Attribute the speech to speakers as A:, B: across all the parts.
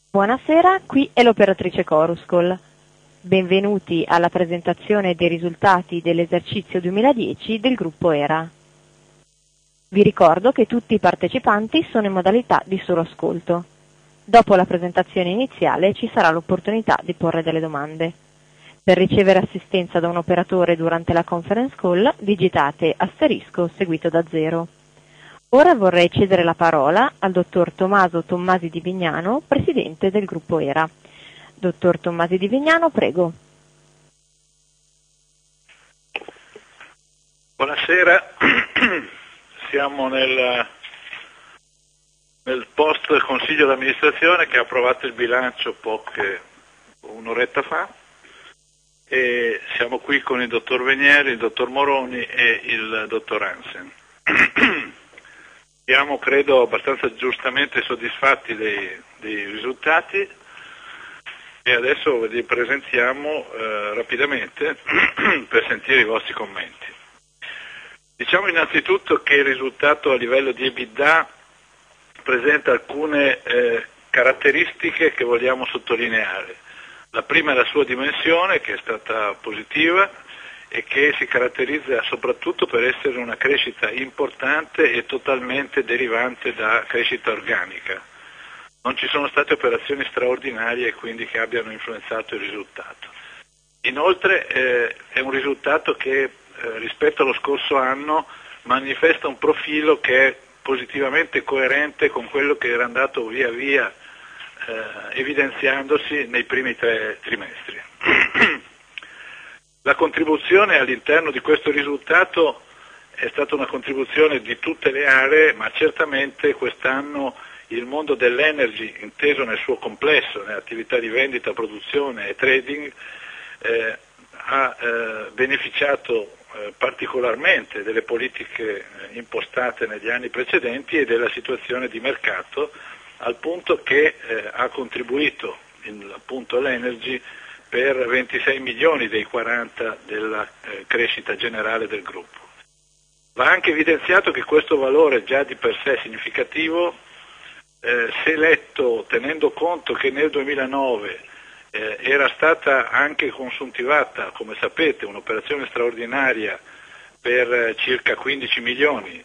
A: Buonasera, qui è l'operatrice Coruscol. Benvenuti alla presentazione dei risultati dell'esercizio 2010 del gruppo ERA. Vi ricordo che tutti i partecipanti sono in modalità di solo ascolto. Dopo la presentazione iniziale ci sarà l'opportunità di porre delle domande. Per ricevere assistenza da un operatore durante la conference call digitate asterisco seguito da 0. Ora vorrei cedere la parola al dottor Tommaso Tommasi di Vignano, presidente del gruppo ERA. Dottor Tommasi di Vignano, prego.
B: Buonasera, siamo nel post consiglio d'amministrazione che ha approvato il bilancio un'oretta fa e siamo qui con il dottor Venieri, il dottor Moroni e il dottor Hansen. Siamo, credo, abbastanza giustamente soddisfatti dei risultati e adesso li presentiamo rapidamente per sentire i vostri commenti. Diciamo innanzitutto che il risultato a livello di EBITDA presenta alcune caratteristiche che vogliamo sottolineare. La prima è la sua dimensione, che è stata positiva e che si caratterizza soprattutto per essere una crescita importante e totalmente derivante da crescita organica. Non ci sono state operazioni straordinarie e quindi che abbiano influenzato il risultato. Inoltre è un risultato che rispetto allo scorso anno manifesta un profilo che è positivamente coerente con quello che era andato via via evidenziandosi nei primi 3 trimestri. La contribuzione all'interno di questo risultato è stata una contribuzione di tutte le aree, ma certamente quest'anno il mondo dell'energy, inteso nel suo complesso, nelle attività di vendita, produzione e trading, ha beneficiato particolarmente delle politiche impostate negli anni precedenti e della situazione di mercato, al punto che ha contribuito appunto l'energy per 26 milioni dei 40 della crescita generale del gruppo. Va anche evidenziato che questo valore già di per sé significativo, se letto tenendo conto che nel 2009 era stata anche consuntivata, come sapete, un'operazione straordinaria per circa 15 milioni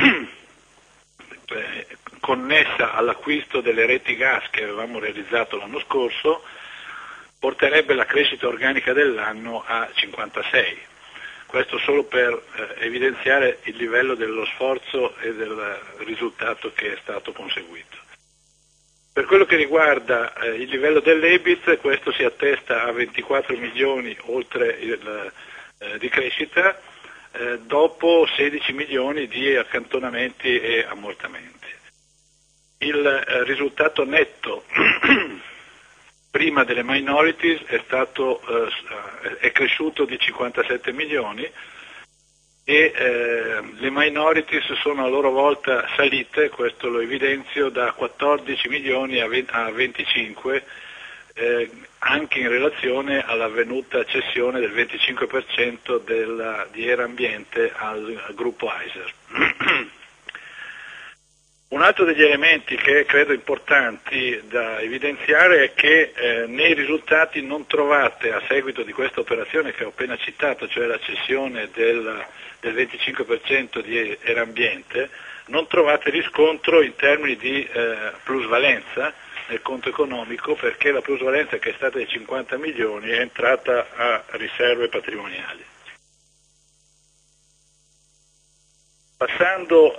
B: connessa all'acquisto delle reti gas che avevamo realizzato l'anno scorso, porterebbe la crescita organica dell'anno a 56. Questo solo per evidenziare il livello dello sforzo e del risultato che è stato conseguito. Per quello che riguarda il livello dell'EBIT, questo si attesta a 24 milioni oltre di crescita, dopo 16 milioni di accantonamenti e ammortamenti. Il risultato netto prima delle minorities è cresciuto di 57 milioni e le minorities sono a loro volta salite, questo lo evidenzio, da 14 milioni a 25 anche in relazione all'avvenuta cessione del 25% di Era Ambiente al gruppo Iser. Un altro degli elementi che credo importanti da evidenziare è che nei risultati non trovate, a seguito di questa operazione che ho appena citato, cioè la cessione del 25% di Era Ambiente, non trovate riscontro in termini di plusvalenza nel conto economico, perché la plusvalenza, che è stata di 50 milioni, è entrata a riserve patrimoniali. Passando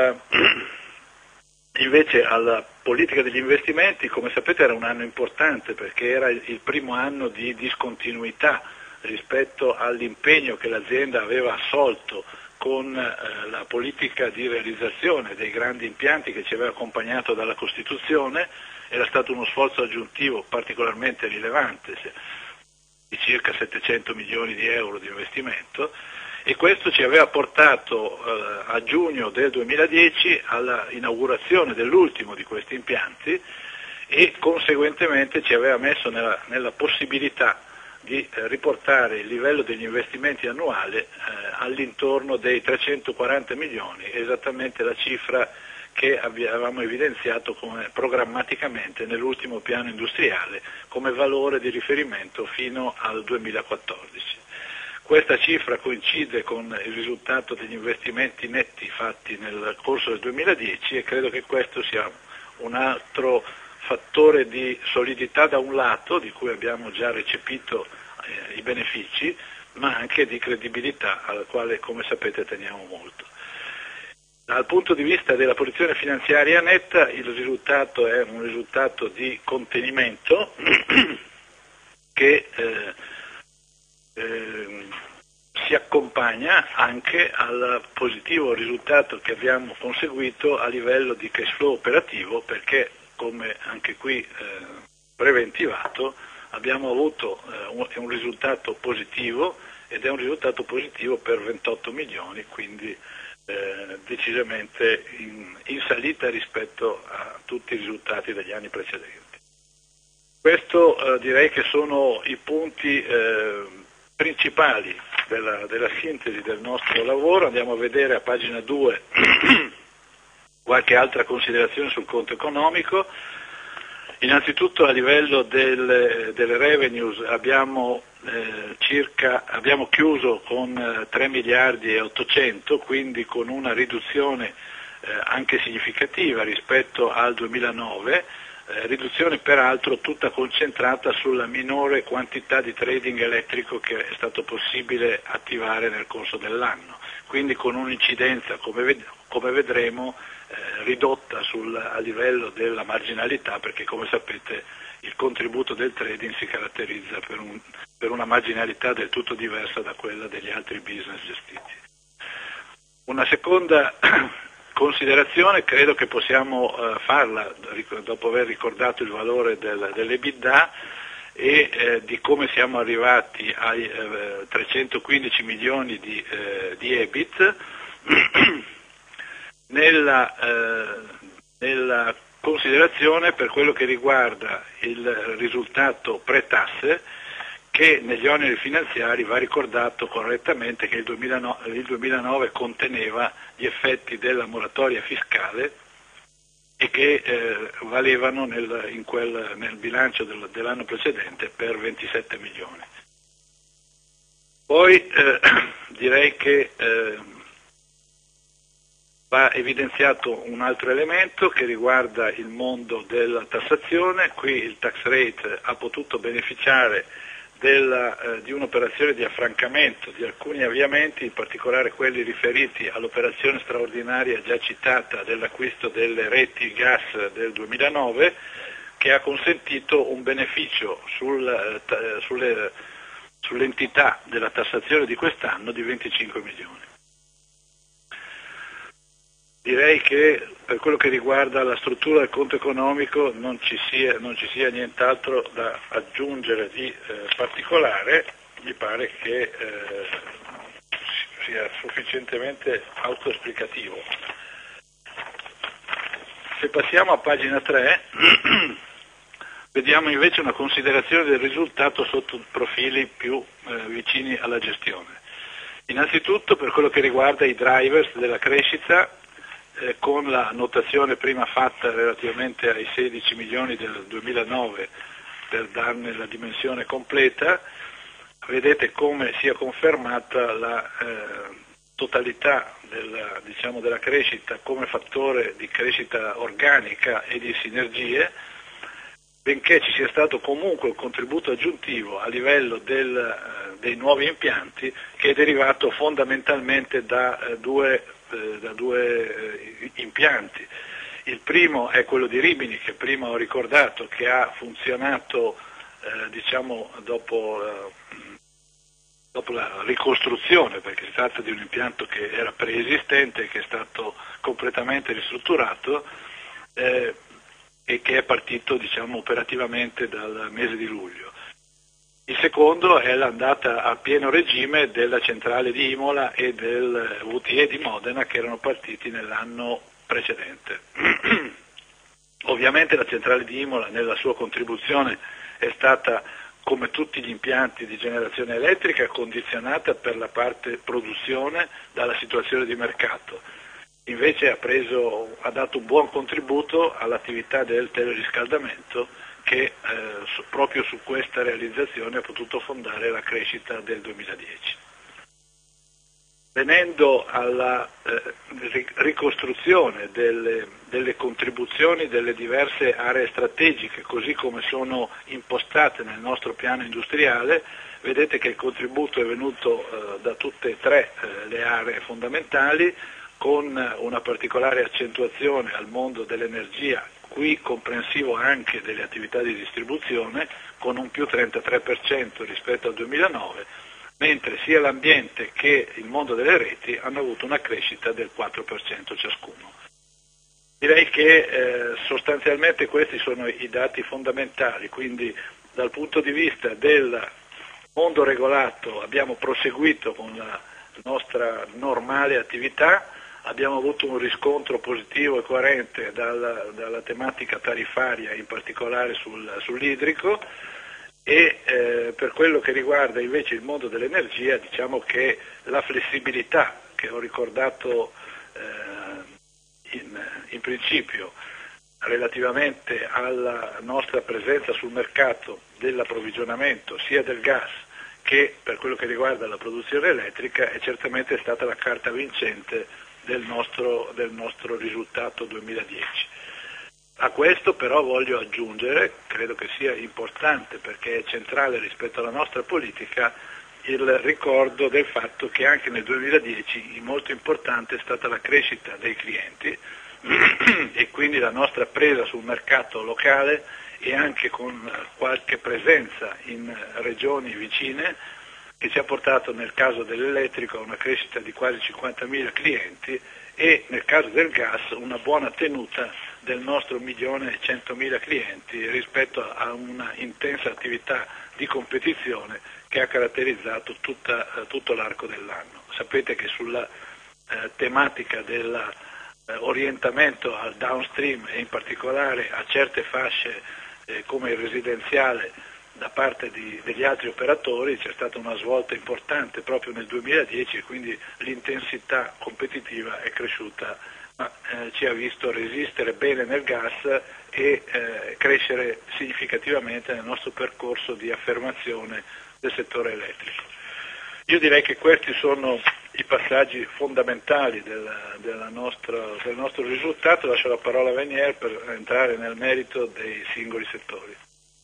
B: invece alla politica degli investimenti, come sapete era un anno importante perché era il primo anno di discontinuità rispetto all'impegno che l'azienda aveva assolto con la politica di realizzazione dei grandi impianti che ci aveva accompagnato dalla Costituzione. Era stato uno sforzo aggiuntivo particolarmente rilevante, di circa 700 milioni di euro di investimento, e questo ci aveva portato a giugno del 2010 alla inaugurazione dell'ultimo di questi impianti e conseguentemente ci aveva messo nella possibilità di riportare il livello degli investimenti annuali all'intorno dei 340 milioni, esattamente la cifra che avevamo evidenziato programmaticamente nell'ultimo piano industriale come valore di riferimento fino al 2014. Questa cifra coincide con il risultato degli investimenti netti fatti nel corso del 2010 e credo che questo sia un altro fattore di solidità da un lato, di cui abbiamo già recepito i benefici, ma anche di credibilità, alla quale, come sapete, teniamo molto. Dal punto di vista della posizione finanziaria netta, il risultato è un risultato di contenimento che si accompagna anche al positivo risultato che abbiamo conseguito a livello di cash flow operativo, perché, come anche qui preventivato, abbiamo avuto un risultato positivo, ed è un risultato positivo per 28 milioni, quindi decisamente in salita rispetto a tutti i risultati degli anni precedenti. Questo direi che sono i punti principali della sintesi del nostro lavoro. Andiamo a vedere a pagina 2 qualche altra considerazione sul conto economico. Innanzitutto a livello delle revenues abbiamo chiuso con 3 miliardi e 800, quindi con una riduzione anche significativa rispetto al 2009, riduzione peraltro tutta concentrata sulla minore quantità di trading elettrico che è stato possibile attivare nel corso dell'anno, quindi con un'incidenza, come vedremo, ridotta a livello della marginalità, perché come sapete il contributo del trading si caratterizza per una marginalità del tutto diversa da quella degli altri business gestiti. Una seconda considerazione credo che possiamo farla dopo aver ricordato il valore dell'EBITDA e di come siamo arrivati ai 315 milioni di EBIT. Nella considerazione per quello che riguarda il risultato pre-tasse, che negli oneri finanziari va ricordato correttamente che il 2009 conteneva gli effetti della moratoria fiscale e che valevano nel bilancio dell'anno precedente per 27 milioni. Poi direi che va evidenziato un altro elemento che riguarda il mondo della tassazione. Qui il tax rate ha potuto beneficiare di un'operazione di affrancamento di alcuni avviamenti, in particolare quelli riferiti all'operazione straordinaria già citata dell'acquisto delle reti gas del 2009, che ha consentito un beneficio sull'entità della tassazione di quest'anno di 25 milioni. Direi che per quello che riguarda la struttura del conto economico non ci sia nient'altro da aggiungere di particolare. Mi pare che sia sufficientemente autoesplicativo. Se passiamo a pagina 3 vediamo invece una considerazione del risultato sotto profili più vicini alla gestione. Innanzitutto per quello che riguarda i drivers della crescita, con la notazione prima fatta relativamente ai 16 milioni del 2009 per darne la dimensione completa, vedete come sia confermata la totalità della crescita come fattore di crescita organica e di sinergie, benché ci sia stato comunque un contributo aggiuntivo a livello dei nuovi impianti, che è derivato fondamentalmente da due impianti. Il primo è quello di Rimini, che prima ho ricordato, che ha funzionato dopo la ricostruzione, perché si tratta di un impianto che era preesistente, che è stato completamente ristrutturato e che è partito operativamente dal mese di luglio. Il secondo è l'andata a pieno regime della centrale di Imola e del VTE di Modena, che erano partiti nell'anno precedente. Ovviamente la centrale di Imola nella sua contribuzione è stata, come tutti gli impianti di generazione elettrica, condizionata per la parte produzione dalla situazione di mercato. invece ha dato un buon contributo all'attività del teleriscaldamento che proprio su questa realizzazione ha potuto fondare la crescita del 2010. Venendo alla ricostruzione delle contribuzioni delle diverse aree strategiche, così come sono impostate nel nostro piano industriale, vedete che il contributo è venuto da tutte e tre le aree fondamentali, con una particolare accentuazione al mondo dell'energia, qui comprensivo anche delle attività di distribuzione, con un più 33% rispetto al 2009, mentre sia l'ambiente che il mondo delle reti hanno avuto una crescita del 4% ciascuno. Direi che sostanzialmente questi sono i dati fondamentali, quindi dal punto di vista del mondo regolato abbiamo proseguito con la nostra normale attività, abbiamo avuto un riscontro positivo e coerente dalla tematica tariffaria, in particolare sull'idrico, e per quello che riguarda invece il mondo dell'energia, diciamo che la flessibilità che ho ricordato in principio relativamente alla nostra presenza sul mercato dell'approvvigionamento sia del gas che per quello che riguarda la produzione elettrica è certamente stata la carta vincente del nostro risultato 2010. A questo però voglio aggiungere, credo che sia importante perché è centrale rispetto alla nostra politica, il ricordo del fatto che anche nel 2010 molto importante è stata la crescita dei clienti e quindi la nostra presa sul mercato locale e anche con qualche presenza in regioni vicine, che ci ha portato nel caso dell'elettrico a una crescita di quasi 50.000 clienti e nel caso del gas una buona tenuta del nostro 1.100.000 clienti rispetto a una intensa attività di competizione che ha caratterizzato tutto l'arco dell'anno. Sapete che sulla tematica dell'orientamento al downstream e in particolare a certe fasce come il residenziale da parte degli altri operatori c'è stata una svolta importante proprio nel 2010 e quindi l'intensità competitiva è cresciuta, ma ci ha visto resistere bene nel gas e crescere significativamente nel nostro percorso di affermazione del settore elettrico. Io direi che questi sono i passaggi fondamentali del nostro risultato. Lascio la parola a Venier per entrare nel merito dei singoli settori.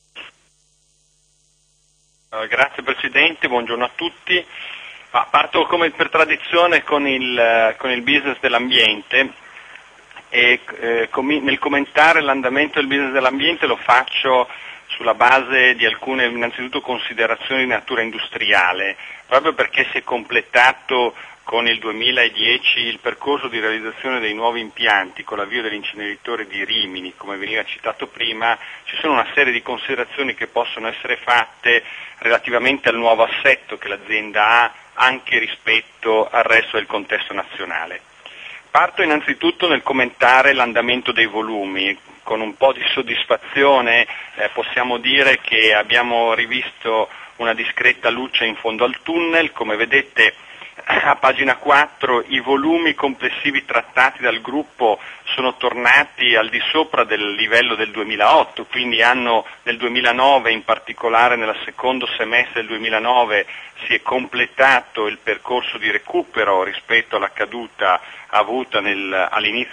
C: Grazie Presidente, buongiorno a tutti. Parto come per tradizione con il business dell'ambiente e nel commentare l'andamento del business dell'ambiente lo faccio sulla base di alcune innanzitutto considerazioni di natura industriale, proprio perché si è completato con il 2010 il percorso di realizzazione dei nuovi impianti con l'avvio dell'inceneritore di Rimini, come veniva citato prima. Ci sono una serie di considerazioni che possono essere fatte relativamente al nuovo assetto che l'azienda ha anche rispetto al resto del contesto nazionale. Parto innanzitutto nel commentare l'andamento dei volumi. Con un po' di soddisfazione possiamo dire che abbiamo rivisto una discreta luce in fondo al tunnel. Come vedete a pagina 4 i volumi complessivi trattati dal gruppo sono tornati al di sopra del livello del 2008, quindi anno del 2009, in particolare nel secondo semestre del 2009 si è completato il percorso di recupero rispetto alla caduta avuta nel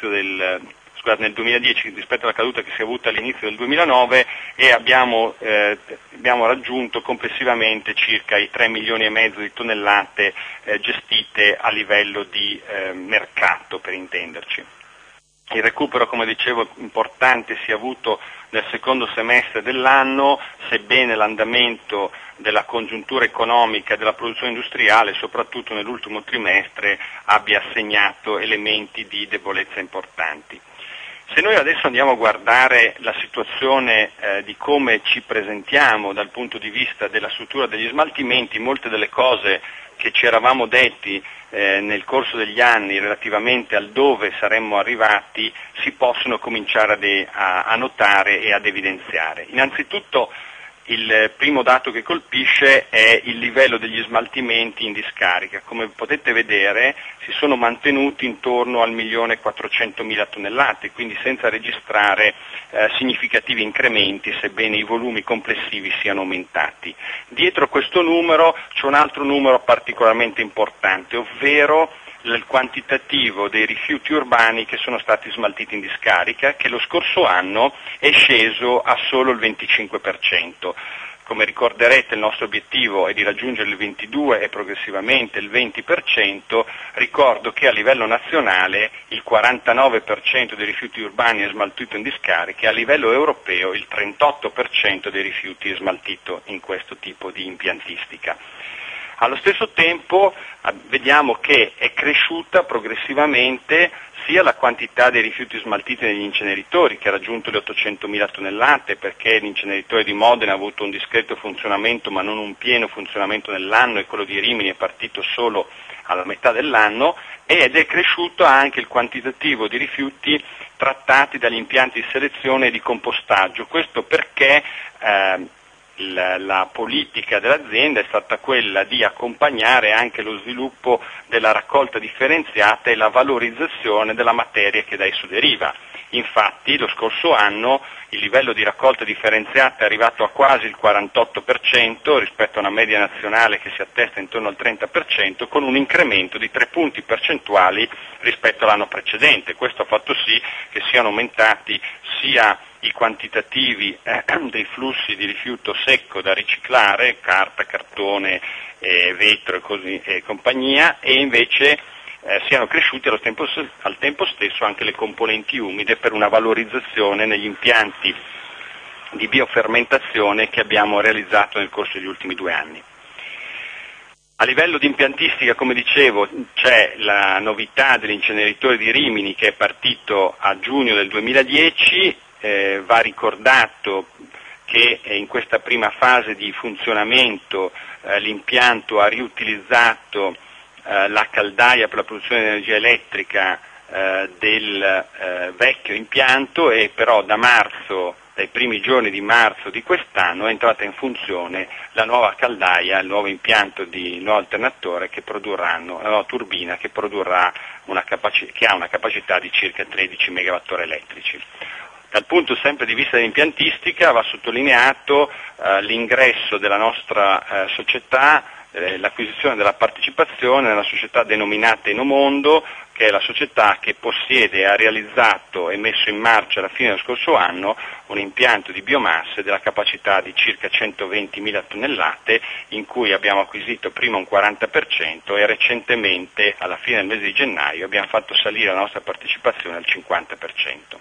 C: 2010 rispetto alla caduta che si è avuta all'inizio del 2009 e abbiamo raggiunto complessivamente circa i 3 milioni e mezzo di tonnellate gestite a livello di mercato, per intenderci. Il recupero, come dicevo, importante si è avuto nel secondo semestre dell'anno, sebbene l'andamento della congiuntura economica e della produzione industriale, soprattutto nell'ultimo trimestre, abbia segnato elementi di debolezza importanti. Se noi adesso andiamo a guardare la situazione di come ci presentiamo dal punto di vista della struttura degli smaltimenti, molte delle cose che ci eravamo detti nel corso degli anni relativamente al dove saremmo arrivati si possono cominciare a notare e ad evidenziare. Innanzitutto il primo dato che colpisce è il livello degli smaltimenti in discarica. Come potete vedere si sono mantenuti intorno al 1.400.000 tonnellate, quindi senza registrare significativi incrementi, sebbene i volumi complessivi siano aumentati. Dietro questo numero c'è un altro numero particolarmente importante, ovvero il quantitativo dei rifiuti urbani che sono stati smaltiti in discarica, che lo scorso anno è sceso a solo il 25%. Come ricorderete, il nostro obiettivo è di raggiungere il 22% e progressivamente il 20%. Ricordo che a livello nazionale il 49% dei rifiuti urbani è smaltito in discarica e a livello europeo il 38% dei rifiuti è smaltito in questo tipo di impiantistica. Allo stesso tempo vediamo che è cresciuta progressivamente sia la quantità dei rifiuti smaltiti negli inceneritori, che ha raggiunto le 800.000 tonnellate, perché l'inceneritore di Modena ha avuto un discreto funzionamento ma non un pieno funzionamento nell'anno, e quello di Rimini è partito solo alla metà dell'anno, ed è cresciuto anche il quantitativo di rifiuti trattati dagli impianti di selezione e di compostaggio. Questo perché la politica dell'azienda è stata quella di accompagnare anche lo sviluppo della raccolta differenziata e la valorizzazione della materia che da esso deriva. Infatti lo scorso anno il livello di raccolta differenziata è arrivato a quasi il 48% rispetto a una media nazionale che si attesta intorno al 30%, con un incremento di 3 punti percentuali rispetto all'anno precedente. Questo ha fatto sì che siano aumentati sia i quantitativi dei flussi di rifiuto secco da riciclare, carta, cartone, vetro e compagnia, e invece siano cresciuti al tempo stesso anche le componenti umide per una valorizzazione negli impianti di biofermentazione che abbiamo realizzato nel corso degli ultimi 2 anni. A livello di impiantistica, come dicevo, c'è la novità dell'inceneritore di Rimini che è partito a giugno del 2010, va ricordato che in questa prima fase di funzionamento l'impianto ha riutilizzato la caldaia per la produzione di energia elettrica del vecchio impianto, e però dai primi giorni di marzo di quest'anno è entrata in funzione la nuova caldaia, il nuovo impianto di nuovo alternatore la nuova turbina che produrrà che ha una capacità di circa 13 MWh elettrici. Dal punto sempre di vista dell'impiantistica va sottolineato l'ingresso della nostra società, l'acquisizione della partecipazione nella società denominata Enomondo, che è la società che possiede e ha realizzato e messo in marcia alla fine dello scorso anno un impianto di biomasse della capacità di circa 120.000 tonnellate, in cui abbiamo acquisito prima un 40% e recentemente, alla fine del mese di gennaio, abbiamo fatto salire la nostra partecipazione al 50%.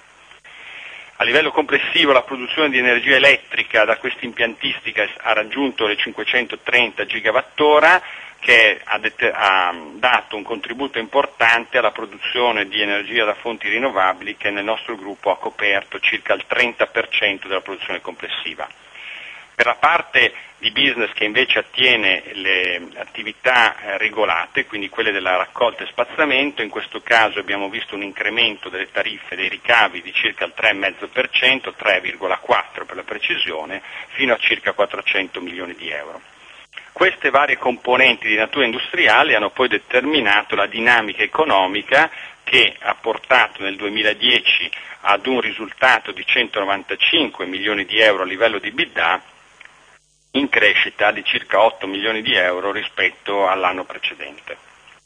C: A livello complessivo la produzione di energia elettrica da questa impiantistica ha raggiunto le 530 gigawattora, che ha dato un contributo importante alla produzione di energia da fonti rinnovabili, che nel nostro gruppo ha coperto circa il 30% della produzione complessiva. Per la parte di business che invece attiene le attività regolate, quindi quelle della raccolta e spazzamento, in questo caso abbiamo visto un incremento delle tariffe dei ricavi di circa il 3,5%, 3,4% per la precisione, fino a circa 400 milioni di euro. Queste varie componenti di natura industriale hanno poi determinato la dinamica economica che ha portato nel 2010 ad un risultato di 195 milioni di euro a livello di EBITDA, in crescita di circa 8 milioni di euro rispetto all'anno precedente.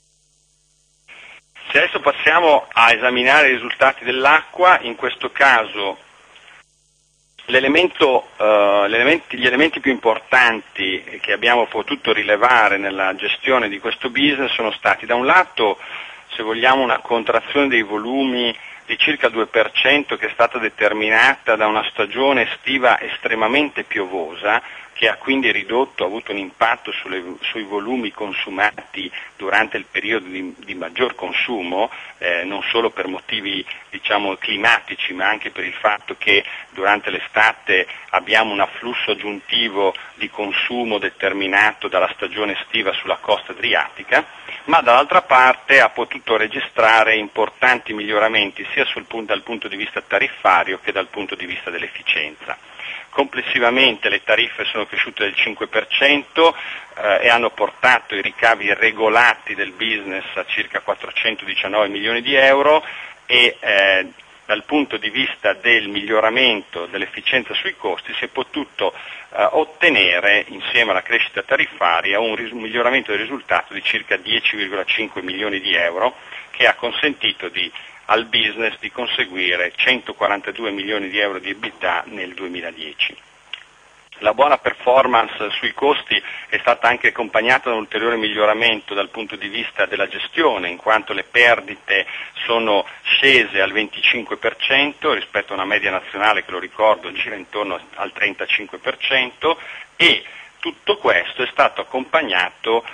C: Se adesso passiamo a esaminare i risultati dell'acqua, in questo caso gli elementi più importanti che abbiamo potuto rilevare nella gestione di questo business sono stati, da un lato, se vogliamo, una contrazione dei volumi di circa 2% che è stata determinata da una stagione estiva estremamente piovosa, che ha quindi ha avuto un impatto sui volumi consumati durante il periodo di maggior consumo, non solo per motivi climatici, ma anche per il fatto che durante l'estate abbiamo un afflusso aggiuntivo di consumo determinato dalla stagione estiva sulla costa adriatica, ma dall'altra parte ha potuto registrare importanti miglioramenti sia dal punto di vista tariffario che dal punto di vista dell'efficienza. Complessivamente le tariffe sono cresciute del 5% e hanno portato i ricavi regolati del business a circa 419 milioni di euro e dal punto di vista del miglioramento dell'efficienza sui costi si è potuto ottenere, insieme alla crescita tariffaria, un miglioramento del risultato di circa 10,5 milioni di euro, che ha consentito al business di conseguire 142 milioni di euro di EBITDA nel 2010. La buona performance sui costi è stata anche accompagnata da un ulteriore miglioramento dal punto di vista della gestione, in quanto le perdite sono scese al 25% rispetto a una media nazionale che, lo ricordo, gira intorno al 35%, e tutto questo è stato accompagnato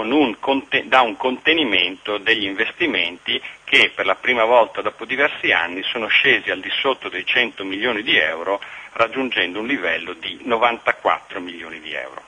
C: da un contenimento degli investimenti che per la prima volta dopo diversi anni sono scesi al di sotto dei 100 milioni di euro, raggiungendo un livello di 94 milioni di euro.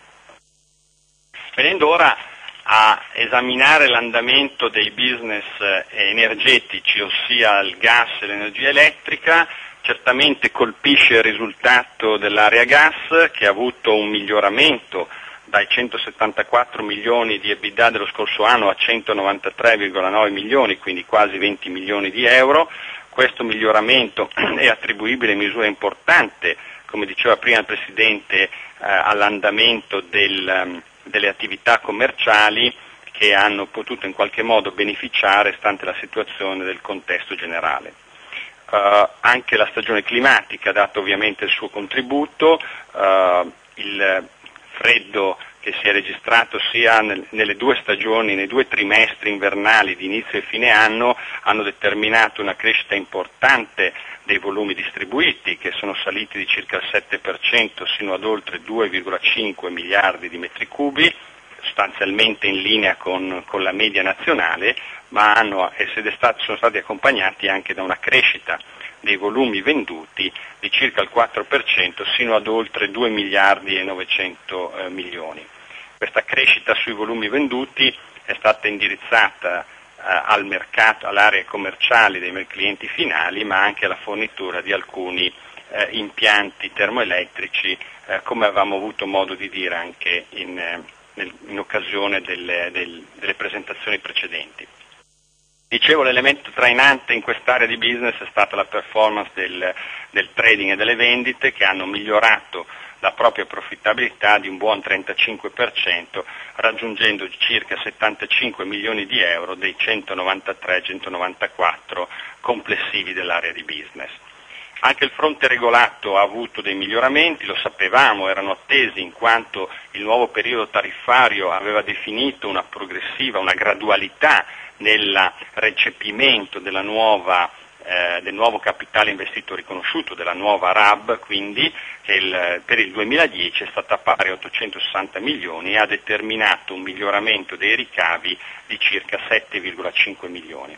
C: Venendo ora a esaminare l'andamento dei business energetici, ossia il gas e l'energia elettrica, certamente colpisce il risultato dell'area gas, che ha avuto un miglioramento dai 174 milioni di EBITDA dello scorso anno a 193,9 milioni, quindi quasi 20 milioni di euro. Questo miglioramento è attribuibile in misura importante, come diceva prima il Presidente, all'andamento delle attività commerciali che hanno potuto in qualche modo beneficiare stante la situazione del contesto generale. Anche la stagione climatica ha dato ovviamente il suo contributo, il freddo che si è registrato sia nelle due stagioni, nei due trimestri invernali di inizio e fine anno, hanno determinato una crescita importante dei volumi distribuiti, che sono saliti di circa il 7% sino ad oltre 2,5 miliardi di metri cubi, sostanzialmente in linea con la media nazionale, ma sono stati accompagnati anche da una crescita dei volumi venduti di circa il 4% sino ad oltre 2 miliardi e 900 milioni. Questa crescita sui volumi venduti è stata indirizzata al mercato, all'area commerciale dei clienti finali, ma anche alla fornitura di alcuni impianti termoelettrici, come avevamo avuto modo di dire anche in occasione delle presentazioni precedenti. Dicevo, l'elemento trainante in quest'area di business è stata la performance del trading e delle vendite, che hanno migliorato la propria profittabilità di un buon 35%, raggiungendo circa 75 milioni di euro dei 193-194 complessivi dell'area di business. Anche il fronte regolato ha avuto dei miglioramenti, lo sapevamo, erano attesi in quanto il nuovo periodo tariffario aveva definito una gradualità nel recepimento del nuovo capitale investito riconosciuto, della nuova RAB, quindi che per il 2010 è stata pari a 860 milioni e ha determinato un miglioramento dei ricavi di circa 7,5 milioni.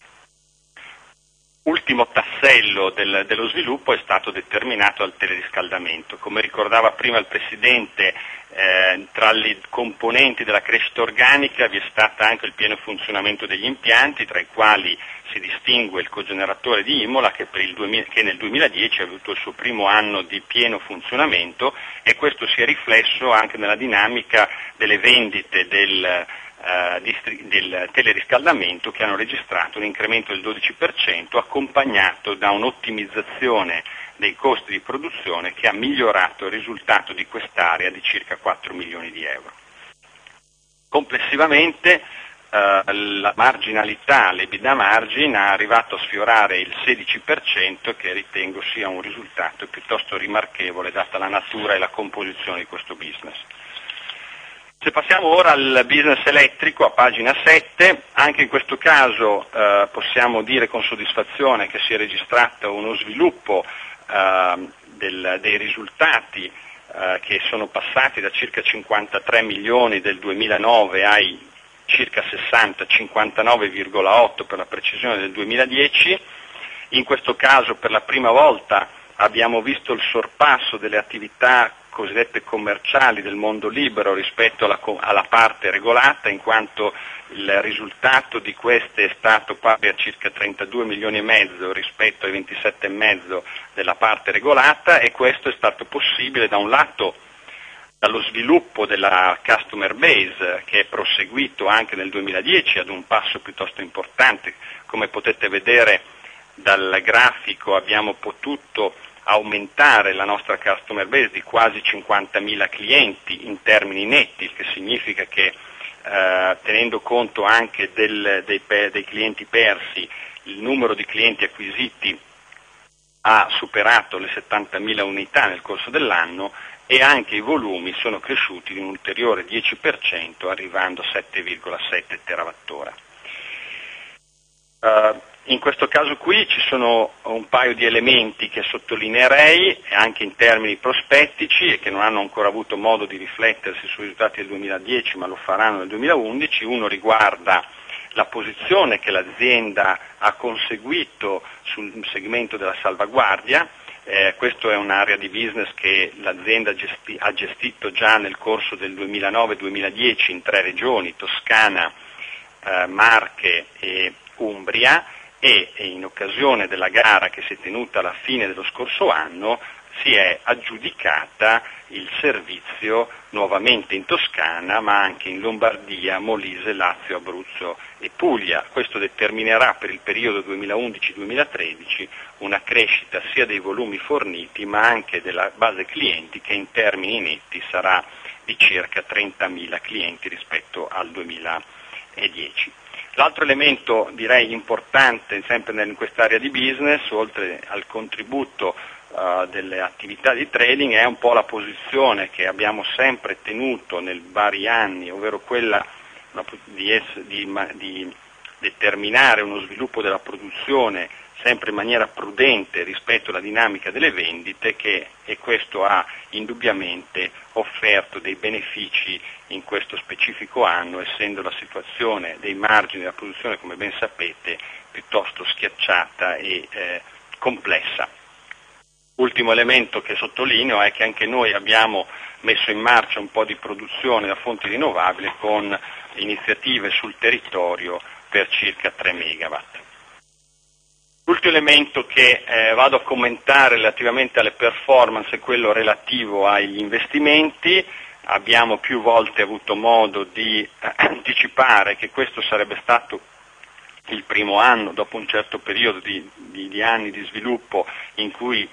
C: Ultimo tassello dello sviluppo è stato determinato dal teleriscaldamento. Come ricordava prima il Presidente, tra le componenti della crescita organica vi è stato anche il pieno funzionamento degli impianti, tra i quali si distingue il cogeneratore di Imola che nel 2010 ha avuto il suo primo anno di pieno funzionamento, e questo si è riflesso anche nella dinamica delle vendite del teleriscaldamento, che hanno registrato un incremento del 12%, accompagnato da un'ottimizzazione dei costi di produzione che ha migliorato il risultato di quest'area di circa 4 milioni di euro. Complessivamente la marginalità, l'EBITDA margin, è arrivato a sfiorare il 16%, che ritengo sia un risultato piuttosto rimarchevole data la natura e la composizione di questo business. Se passiamo ora al business elettrico, a pagina 7, anche in questo caso possiamo dire con soddisfazione che si è registrato uno sviluppo dei risultati che sono passati da circa 53 milioni del 2009 ai circa 60, 59,8 per la precisione del 2010. In questo caso per la prima volta abbiamo visto il sorpasso delle attività cosiddette commerciali del mondo libero rispetto alla parte regolata, in quanto il risultato di queste è stato pari a circa 32 milioni e mezzo rispetto ai 27 e mezzo della parte regolata, e questo è stato possibile da un lato dallo sviluppo della customer base, che è proseguito anche nel 2010 ad un passo piuttosto importante. Come potete vedere dal grafico, abbiamo potuto aumentare la nostra customer base di quasi 50.000 clienti in termini netti, il che significa che tenendo conto anche dei clienti persi, il numero di clienti acquisiti ha superato le 70.000 unità nel corso dell'anno, e anche i volumi sono cresciuti di un ulteriore 10%, arrivando a 7,7 terawattora. In questo caso qui ci sono un paio di elementi che sottolineerei, anche in termini prospettici, e che non hanno ancora avuto modo di riflettersi sui risultati del 2010, ma lo faranno nel 2011. Uno riguarda la posizione che l'azienda ha conseguito sul segmento della salvaguardia. Questo è un'area di business che l'azienda ha gestito già nel corso del 2009-2010 in 3 regioni, Toscana, Marche e Umbria, e in occasione della gara che si è tenuta alla fine dello scorso anno si è aggiudicata il servizio nuovamente in Toscana, ma anche in Lombardia, Molise, Lazio, Abruzzo e Puglia. Questo determinerà per il periodo 2011-2013 una crescita sia dei volumi forniti ma anche della base clienti, che in termini netti sarà di circa 30.000 clienti rispetto al 2010. L'altro elemento direi importante sempre in quest'area di business, oltre al contributo delle attività di trading, è un po' la posizione che abbiamo sempre tenuto nei vari anni, ovvero quella di determinare uno sviluppo della produzione sempre in maniera prudente rispetto alla dinamica delle vendite, e questo ha indubbiamente offerto dei benefici in questo specifico anno, essendo la situazione dei margini della produzione, come ben sapete, piuttosto schiacciata e complessa. Ultimo elemento che sottolineo è che anche noi abbiamo messo in marcia un po' di produzione da fonti rinnovabili con iniziative sul territorio per circa 3 megawatt. L'ultimo elemento che vado a commentare relativamente alle performance è quello relativo agli investimenti. Abbiamo più volte avuto modo di anticipare che questo sarebbe stato il primo anno, dopo un certo periodo di anni di sviluppo, in cui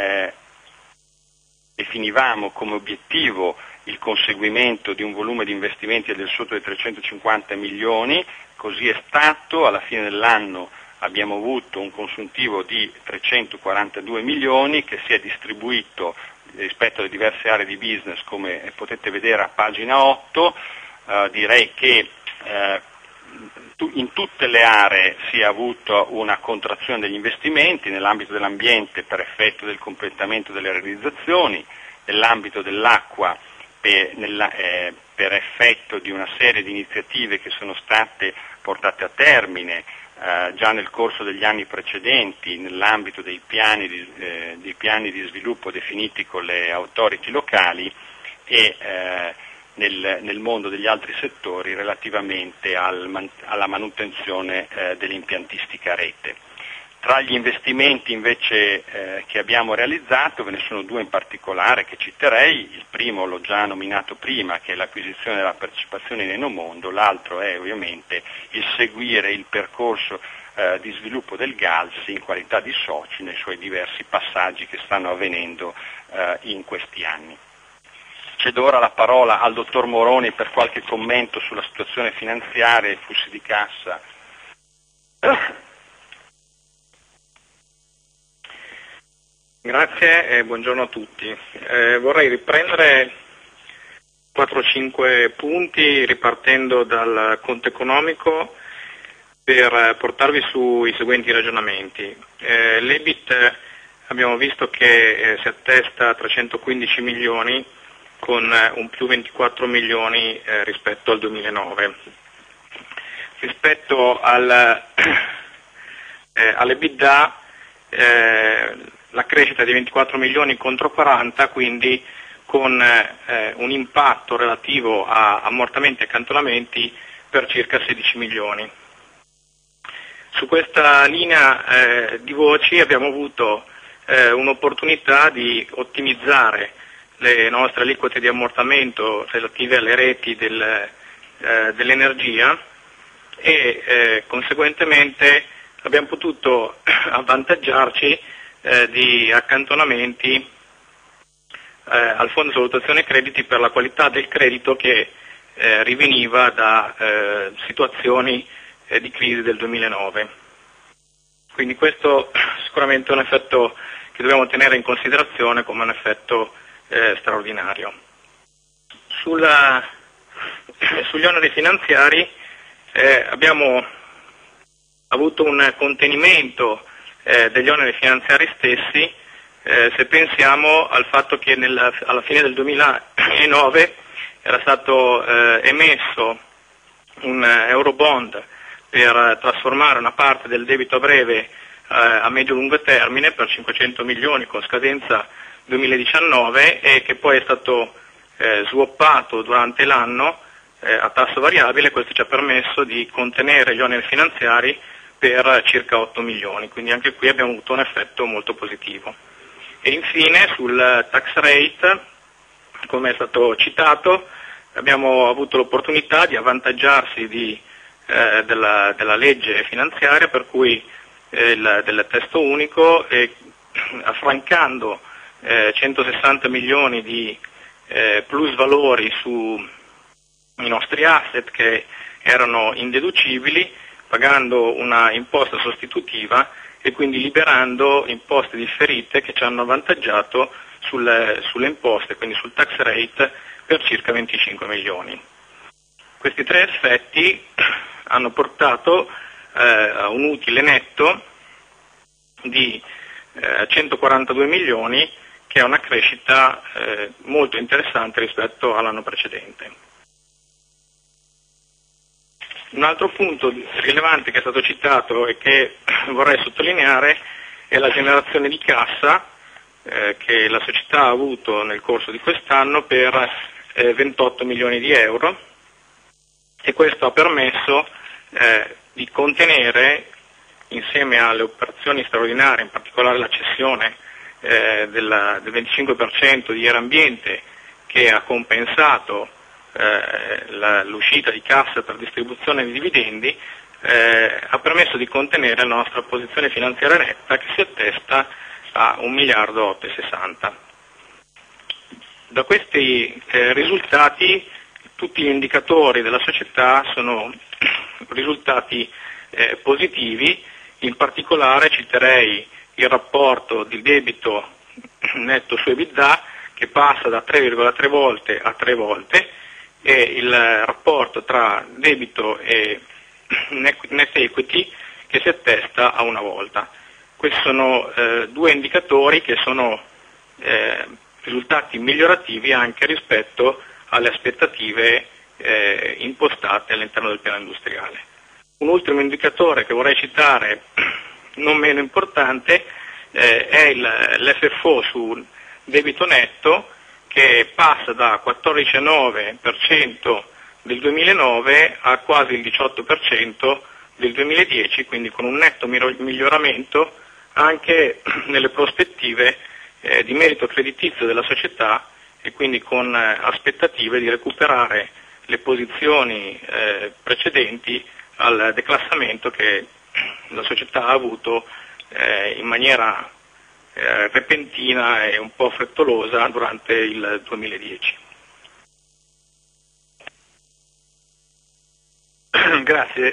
C: definivamo come obiettivo il conseguimento di un volume di investimenti del sotto dei 350 milioni, così è stato. Alla fine dell'anno abbiamo avuto un consuntivo di 342 milioni che si è distribuito rispetto alle diverse aree di business, come potete vedere a pagina 8. Direi che in tutte le aree si è avuto una contrazione degli investimenti, nell'ambito dell'ambiente per effetto del completamento delle realizzazioni, nell'ambito dell'acqua per effetto di una serie di iniziative che sono state portate a termine già nel corso degli anni precedenti nell'ambito dei piani di sviluppo definiti con le authority locali, e nel mondo degli altri settori relativamente alla manutenzione dell'impiantistica a rete. Tra gli investimenti invece che abbiamo realizzato ve ne sono 2 in particolare che citerei. Il primo l'ho già nominato prima, che è l'acquisizione della partecipazione in Enomondo. L'altro è ovviamente il seguire il percorso di sviluppo del GALS in qualità di soci nei suoi diversi passaggi che stanno avvenendo in questi anni. Cedo ora la parola al dottor Moroni per qualche commento sulla situazione finanziaria e i flussi di cassa.
D: Grazie e buongiorno a tutti. Vorrei riprendere 4-5 punti ripartendo dal conto economico per portarvi sui seguenti ragionamenti. L'EBIT abbiamo visto che si attesta a 315 milioni con un più 24 milioni rispetto al 2009. Rispetto all'EBITDA la crescita di 24 milioni contro 40, quindi con un impatto relativo a ammortamenti e accantonamenti per circa 16 milioni. Su questa linea di voci abbiamo avuto un'opportunità di ottimizzare le nostre aliquote di ammortamento relative alle reti dell'energia e conseguentemente abbiamo potuto avvantaggiarci di accantonamenti al Fondo di Valutazione Crediti per la qualità del credito che riveniva da situazioni di crisi del 2009. Quindi questo sicuramente è un effetto che dobbiamo tenere in considerazione come un effetto straordinario. Sugli oneri finanziari abbiamo avuto un contenimento degli oneri finanziari stessi. Se pensiamo al fatto che alla fine del 2009 era stato emesso un Eurobond per trasformare una parte del debito a breve a medio-lungo termine per 500 milioni con scadenza 2019 e che poi è stato swappato durante l'anno a tasso variabile. Questo ci ha permesso di contenere gli oneri finanziari per circa 8 milioni, quindi anche qui abbiamo avuto un effetto molto positivo. E infine sul tax rate, come è stato citato, abbiamo avuto l'opportunità di avvantaggiarsi della legge finanziaria, per cui del testo unico, affrancando 160 milioni di plusvalori sui nostri asset che erano indeducibili, pagando una imposta sostitutiva e quindi liberando imposte differite che ci hanno avvantaggiato sulle imposte, quindi sul tax rate, per circa 25 milioni. Questi tre effetti hanno portato a un utile netto di 142 milioni, che è una crescita molto interessante rispetto all'anno precedente. Un altro punto rilevante che è stato citato e che vorrei sottolineare è la generazione di cassa che la società ha avuto nel corso di quest'anno per 28 milioni di euro, e questo ha permesso di contenere, insieme alle operazioni straordinarie, in particolare la cessione del 25% di Era Ambiente, che ha compensato l'uscita di cassa per distribuzione di dividendi, ha permesso di contenere la nostra posizione finanziaria netta, che si attesta a 1 miliardo 860. Da questi risultati tutti gli indicatori della società sono risultati positivi. In particolare citerei il rapporto di debito netto su EBITDA, che passa da 3,3 volte a 3 volte, e il rapporto tra debito e net equity, che si attesta a 1 volta. Questi sono due indicatori che sono risultati migliorativi anche rispetto alle aspettative impostate all'interno del piano industriale. Un ultimo indicatore che vorrei citare, non meno importante, è l'FFO su debito netto, che passa da 14,9% del 2009 a quasi il 18% del 2010, quindi con un netto miglioramento anche nelle prospettive di merito creditizio della società, e quindi con aspettative di recuperare le posizioni precedenti al declassamento che la società ha avuto in maniera repentina e un po' frettolosa durante il 2010.
B: Grazie.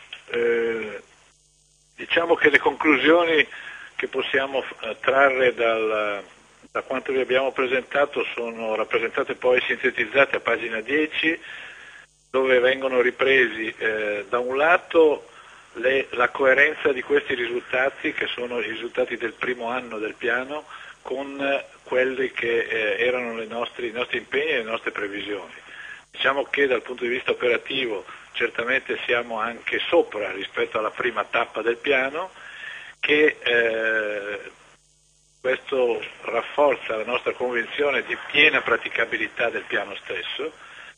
B: Diciamo che le conclusioni che possiamo trarre da quanto vi abbiamo presentato sono rappresentate poi sintetizzate a pagina 10, dove vengono ripresi da un lato la coerenza di questi risultati, che sono i risultati del primo anno del piano, con quelli che erano i nostri impegni e le nostre previsioni. Diciamo che dal punto di vista operativo certamente siamo anche sopra rispetto alla prima tappa del piano, che Questo rafforza la nostra convinzione di piena praticabilità del piano stesso.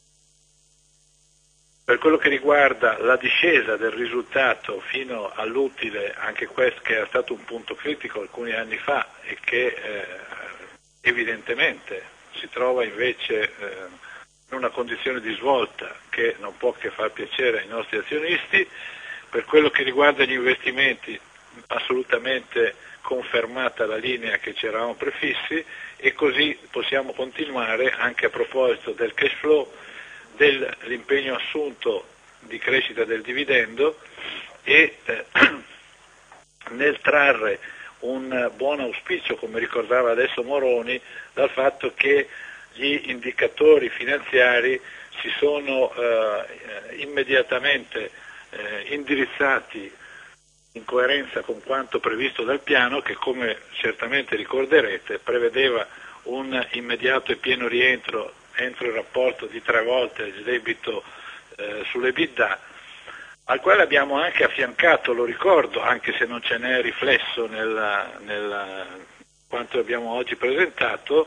B: Per quello che riguarda la discesa del risultato fino all'utile, anche questo che era stato un punto critico alcuni anni fa e che evidentemente si trova invece in una condizione di svolta che non può che far piacere ai nostri azionisti. Per quello che riguarda gli investimenti, assolutamente confermata la linea che ci eravamo prefissi, e così possiamo continuare anche a proposito del cash flow, dell'impegno assunto di crescita del dividendo e nel trarre un buon auspicio, come ricordava adesso Moroni, dal fatto che gli indicatori finanziari si sono immediatamente indirizzati in coerenza con quanto previsto dal piano, che come certamente ricorderete prevedeva un immediato e pieno rientro entro il rapporto di 3 volte il debito sull'EBITDA, al quale abbiamo anche affiancato, lo ricordo, anche se non ce n'è riflesso nel quanto abbiamo oggi presentato,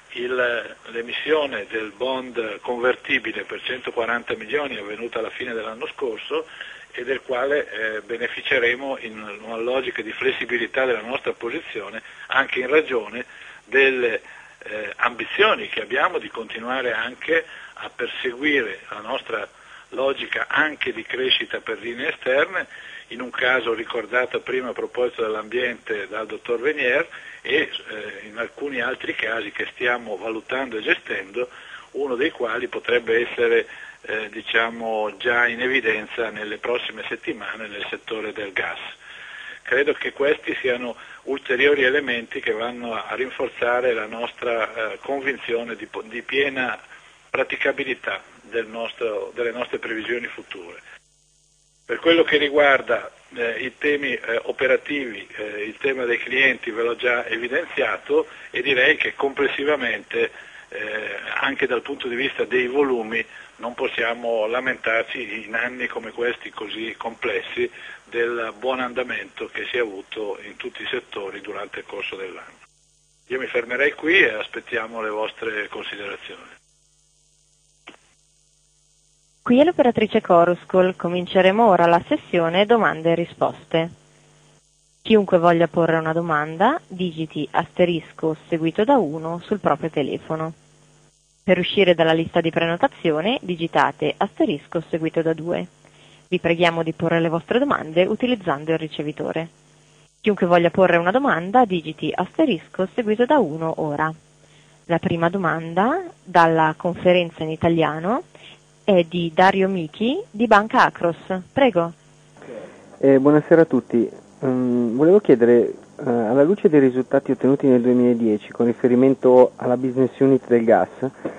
B: l'emissione del bond convertibile per 140 milioni avvenuta alla fine dell'anno scorso e del quale beneficeremo in una logica di flessibilità della nostra posizione, anche in ragione delle ambizioni che abbiamo di continuare anche a perseguire la nostra logica anche di crescita per linee esterne, in un caso ricordato prima a proposito dell'ambiente dal dottor Venier e in alcuni altri casi che stiamo valutando e gestendo, uno dei quali potrebbe essere già in evidenza nelle prossime settimane nel settore del gas. Credo che questi siano ulteriori elementi che vanno a rinforzare la nostra convinzione di piena praticabilità delle nostre previsioni future. Per quello che riguarda i temi operativi, il tema dei clienti ve l'ho già evidenziato e direi che complessivamente anche dal punto di vista dei volumi non possiamo lamentarci in anni come questi così complessi del buon andamento che si è avuto in tutti i settori durante il corso dell'anno. Io mi fermerei qui e aspettiamo le vostre considerazioni.
A: Qui è l'operatrice Chorus Call, cominceremo ora la sessione domande e risposte. Chiunque voglia porre una domanda, digiti asterisco seguito da 1 sul proprio telefono. Per uscire dalla lista di prenotazione, digitate asterisco seguito da 2. Vi preghiamo di porre le vostre domande utilizzando il ricevitore. Chiunque voglia porre una domanda, digiti asterisco seguito da 1 ora. La prima domanda, dalla conferenza in italiano, è di Dario Michi di Banca Acros. Prego.
E: Buonasera a tutti. Volevo chiedere, alla luce dei risultati ottenuti nel 2010 con riferimento alla business unit del gas,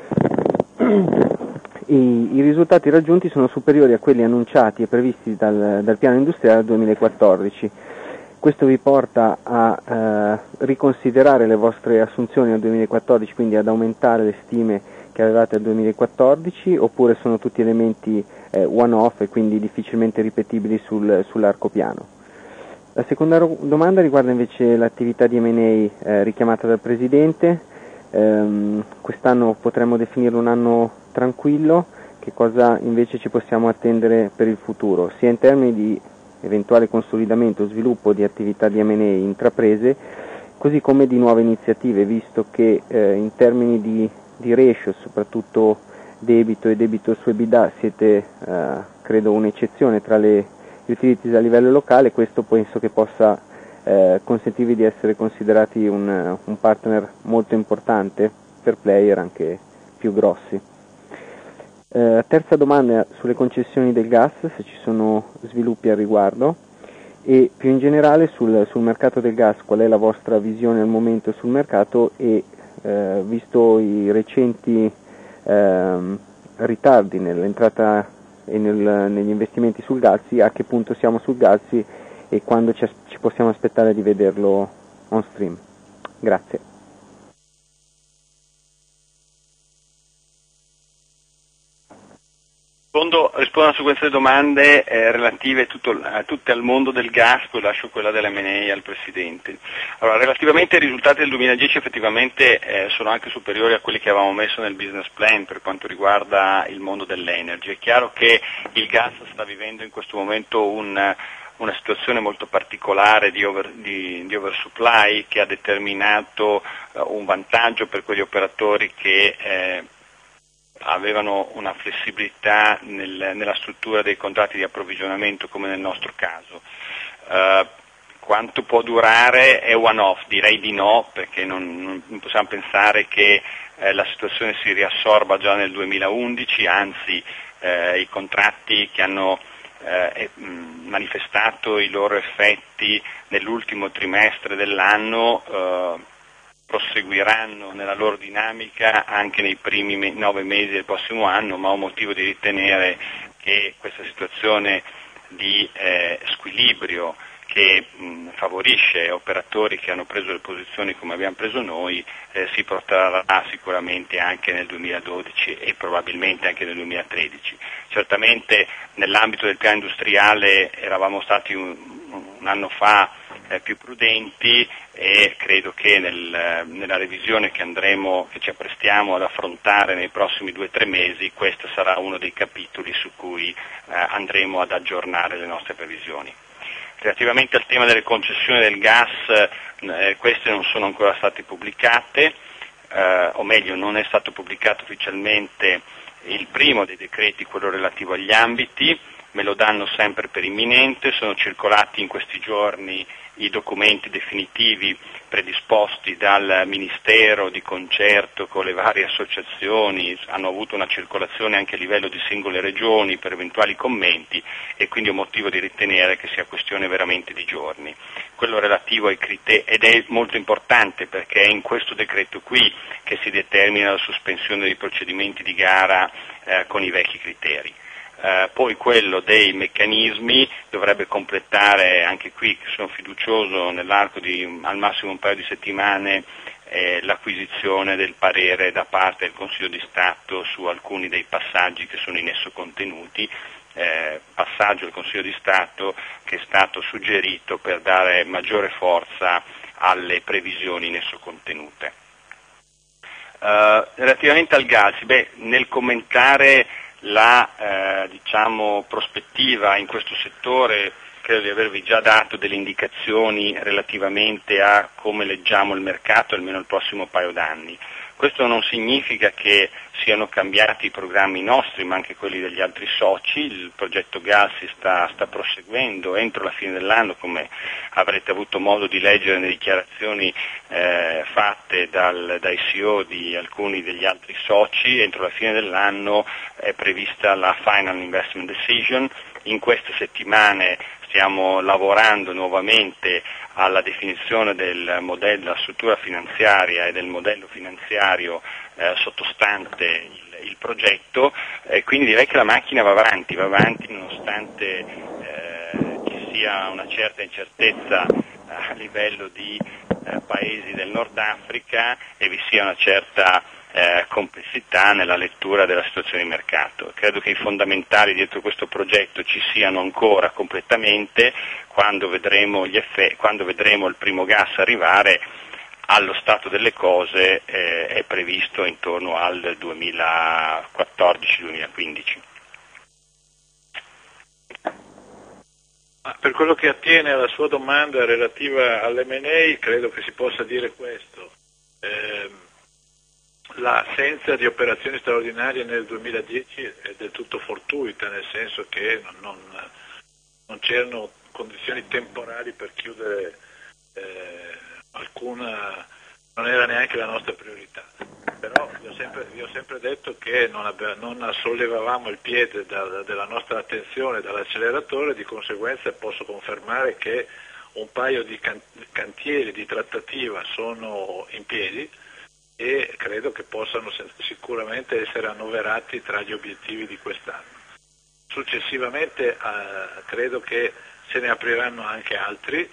E: i risultati raggiunti sono superiori a quelli annunciati e previsti dal piano industriale 2014. Questo vi porta a riconsiderare le vostre assunzioni al 2014, quindi ad aumentare le stime che avevate al 2014, oppure sono tutti elementi one-off e quindi difficilmente ripetibili sull'arco piano? La seconda domanda riguarda invece l'attività di M&A richiamata dal Presidente. Quest'anno potremmo definirlo un anno tranquillo. Che cosa invece ci possiamo attendere per il futuro, sia in termini di eventuale consolidamento o sviluppo di attività di M&A intraprese, così come di nuove iniziative, visto che in termini di ratio, soprattutto debito e debito su EBITDA, siete credo un'eccezione tra le utilities a livello locale. Questo penso che possa consentirvi di essere considerati un partner molto importante per player anche più grossi. Terza domanda sulle concessioni del gas, se ci sono sviluppi al riguardo, e più in generale sul mercato del gas, qual è la vostra visione al momento sul mercato e visto i recenti ritardi nell'entrata e negli investimenti sul Galzi, a che punto siamo sul Galzi e quando ci possiamo aspettare di vederlo on stream? Grazie.
C: Secondo rispondo a una sequenza di domande relative tutte al mondo del gas, poi lascio quella dell'M&A al Presidente. Allora, relativamente ai risultati del 2010 effettivamente sono anche superiori a quelli che avevamo messo nel business plan per quanto riguarda il mondo dell'energy. È chiaro che il gas sta vivendo in questo momento una situazione molto particolare di oversupply che ha determinato un vantaggio per quegli operatori che avevano una flessibilità nella struttura dei contratti di approvvigionamento come nel nostro caso. Quanto può durare è one-off, direi di no, perché non possiamo pensare che la situazione si riassorba già nel 2011, anzi i contratti che hanno manifestato i loro effetti nell'ultimo trimestre dell'anno proseguiranno nella loro dinamica anche nei primi 9 mesi del prossimo anno, ma ho motivo di ritenere che questa situazione di squilibrio che favorisce operatori che hanno preso le posizioni come abbiamo preso noi si protrarrà sicuramente anche nel 2012 e probabilmente anche nel 2013. Certamente nell'ambito del piano industriale eravamo stati un anno fa più prudenti e credo che nella revisione che ci apprestiamo ad affrontare nei prossimi 2-3 mesi questo sarà uno dei capitoli su cui andremo ad aggiornare le nostre previsioni. Relativamente al tema delle concessioni del gas, queste non sono ancora state pubblicate, o meglio non è stato pubblicato ufficialmente il primo dei decreti, quello relativo agli ambiti, me lo danno sempre per imminente, sono circolati in questi giorni i documenti definitivi predisposti dal Ministero di concerto con le varie associazioni, hanno avuto una circolazione anche a livello di singole regioni per eventuali commenti e quindi ho motivo di ritenere che sia questione veramente di giorni. Quello relativo ai criteri, ed è molto importante perché è in questo decreto qui che si determina la sospensione dei procedimenti di gara con i vecchi criteri. Poi quello dei meccanismi dovrebbe completare, anche qui sono fiducioso, nell'arco di al massimo un paio di settimane l'acquisizione del parere da parte del Consiglio di Stato su alcuni dei passaggi che sono in esso contenuti, passaggio del Consiglio di Stato che è stato suggerito per dare maggiore forza alle previsioni in esso contenute. Relativamente al gas, nel commentare la prospettiva in questo settore credo di avervi già dato delle indicazioni relativamente a come leggiamo il mercato almeno il prossimo paio d'anni. Questo non significa che siano cambiati i programmi nostri ma anche quelli degli altri soci, il progetto gas si sta proseguendo entro la fine dell'anno, come avrete avuto modo di leggere nelle dichiarazioni fatte dai CEO di alcuni degli altri soci. Entro la fine dell'anno è prevista la Final Investment Decision. In queste settimane stiamo lavorando nuovamente alla definizione del modello, della struttura finanziaria e del modello finanziario sottostante il progetto, quindi direi che la macchina va avanti nonostante ci sia una certa incertezza a livello di paesi del Nord Africa e vi sia una certa complessità nella lettura della situazione di mercato. Credo che i fondamentali dietro questo progetto ci siano ancora completamente quando vedremo il primo gas arrivare. Allo stato delle cose è previsto intorno al 2014-2015.
B: Per quello che attiene alla sua domanda relativa all'M&A, credo che si possa dire questo. L'assenza di operazioni straordinarie nel 2010 è del tutto fortuita, nel senso che non c'erano condizioni temporali per chiudere alcuna, non era neanche la nostra priorità. Però vi ho sempre detto che non sollevavamo il piede della nostra attenzione dall'acceleratore, di conseguenza posso confermare che un paio di cantieri di trattativa sono in piedi e credo che possano sicuramente essere annoverati tra gli obiettivi di quest'anno. Successivamente credo che se ne apriranno anche altri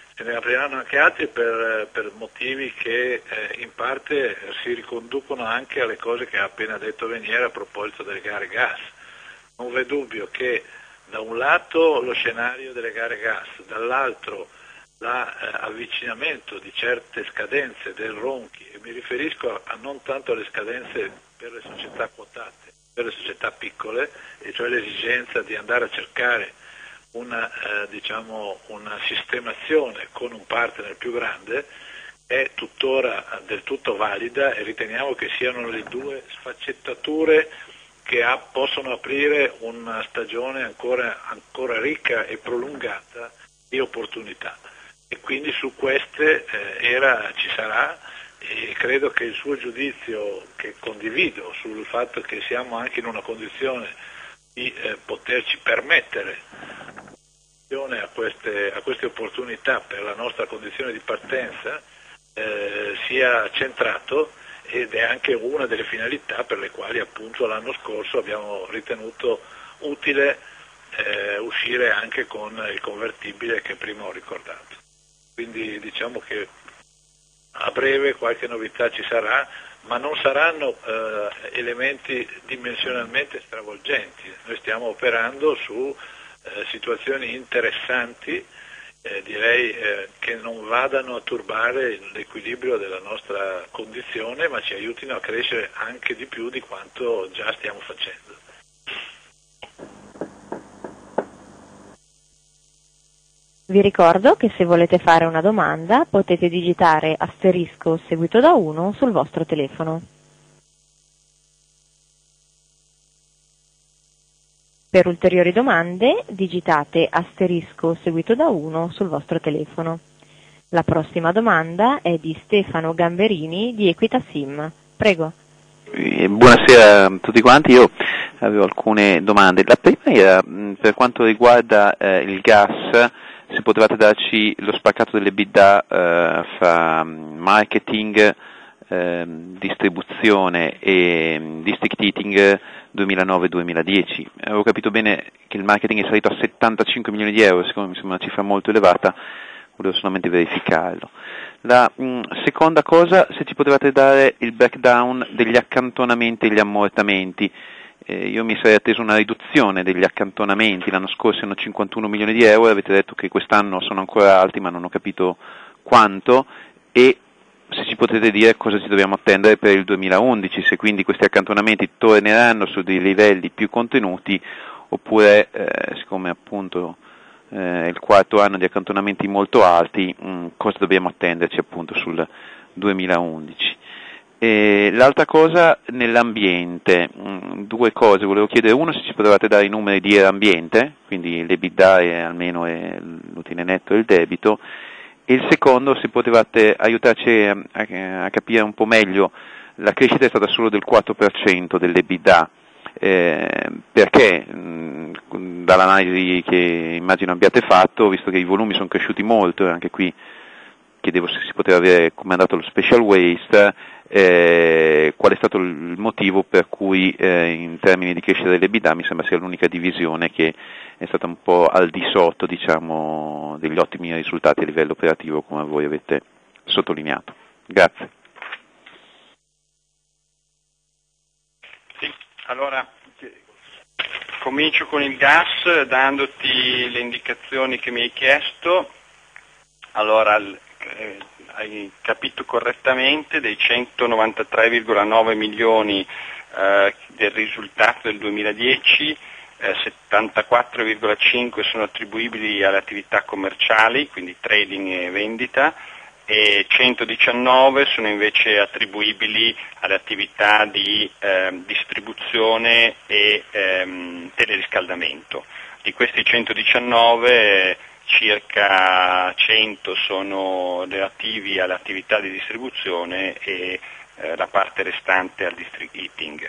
B: per motivi che in parte si riconducono anche alle cose che ha appena detto Veniera a proposito del gare gas. Non v'è dubbio che da un lato lo scenario delle gare gas, dall'altro l'avvicinamento di certe scadenze del Ronchi, e mi riferisco non tanto alle scadenze per le società quotate, per le società piccole, e cioè l'esigenza di andare a cercare una sistemazione con un partner più grande, è tuttora del tutto valida, e riteniamo che siano le due sfaccettature che possono aprire una stagione ancora ricca e prolungata di opportunità. E quindi su queste ci sarà, e credo che il suo giudizio, che condivido, sul fatto che siamo anche in una condizione di poterci permettere a queste opportunità per la nostra condizione di partenza, sia centrato, ed è anche una delle finalità per le quali appunto l'anno scorso abbiamo ritenuto utile uscire anche con il convertibile che prima ho ricordato. Quindi diciamo che a breve qualche novità ci sarà, ma non saranno elementi dimensionalmente stravolgenti. Noi stiamo operando su situazioni interessanti, direi che non vadano a turbare l'equilibrio della nostra condizione, ma ci aiutino a crescere anche di più di quanto già stiamo facendo.
A: Vi ricordo che se volete fare una domanda potete digitare asterisco seguito da 1 sul vostro telefono. Per ulteriori domande digitate asterisco seguito da 1 sul vostro telefono. La prossima domanda è di Stefano Gamberini di Equita Sim. Prego.
F: Buonasera a tutti quanti, io avevo alcune domande. La prima era per quanto riguarda il gas, se potevate darci lo spaccato dell'EBITDA fra marketing, distribuzione e district heating 2009-2010. Avevo capito bene che il marketing è salito a 75 milioni di euro, secondo me mi sembra una cifra molto elevata, volevo solamente verificarlo. La seconda cosa, se ci potevate dare il breakdown degli accantonamenti e gli ammortamenti. Io mi sarei atteso una riduzione degli accantonamenti, l'anno scorso erano 51 milioni di euro, avete detto che quest'anno sono ancora alti ma non ho capito quanto, e se ci potete dire cosa ci dobbiamo attendere per il 2011, se quindi questi accantonamenti torneranno su dei livelli più contenuti, oppure siccome appunto è il quarto anno di accantonamenti molto alti, cosa dobbiamo attenderci appunto sul 2011. E l'altra cosa, nell'ambiente, due cose volevo chiedere: uno, se ci potevate dare i numeri di Ambiente, quindi l'EBITDA e almeno l'utile netto e il debito, e il secondo, se potevate aiutarci a capire un po' meglio, la crescita è stata solo del 4% dell'EBITDA, perché dall'analisi che immagino abbiate fatto, visto che i volumi sono cresciuti molto, e anche qui chiedevo se si poteva avere come è andato lo special waste, qual è stato il motivo per cui in termini di crescita dell'EBITDA mi sembra sia l'unica divisione che è stata un po' al di sotto, diciamo, degli ottimi risultati a livello operativo, come voi avete sottolineato. Grazie.
C: Sì, allora comincio con il gas dandoti le indicazioni che mi hai chiesto. Allora, hai capito correttamente, dei 193,9 milioni del risultato del 2010, 74,5 sono attribuibili alle attività commerciali, quindi trading e vendita, e 119 sono invece attribuibili alle attività di distribuzione e teleriscaldamento. Di questi 119 circa 100 sono relativi alle attività di distribuzione e la parte restante al district heating.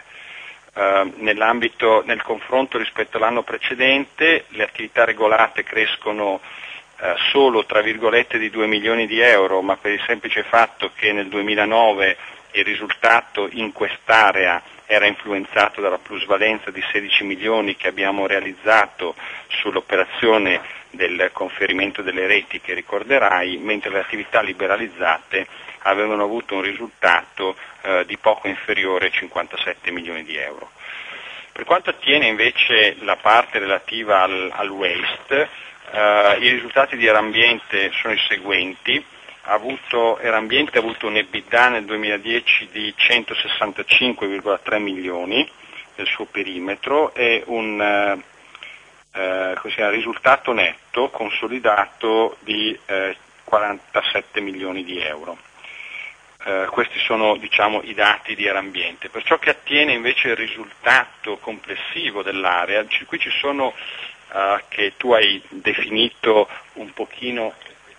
C: Nel confronto rispetto all'anno precedente, le attività regolate crescono solo tra virgolette di 2 milioni di euro, ma per il semplice fatto che nel 2009 il risultato in quest'area era influenzato dalla plusvalenza di 16 milioni che abbiamo realizzato sull'operazione del conferimento delle reti, che ricorderai, mentre le attività liberalizzate avevano avuto un risultato di poco inferiore ai 57 milioni di euro. Per quanto attiene invece la parte relativa al waste, i risultati di Erambiente sono i seguenti. Erambiente ha avuto un EBITDA nel 2010 di 165,3 milioni del suo perimetro e un risultato netto consolidato di 47 milioni di euro. Questi sono, diciamo, i dati di Erambiente. Per ciò che attiene invece il risultato complessivo dell'area, qui ci sono che tu hai definito un pochino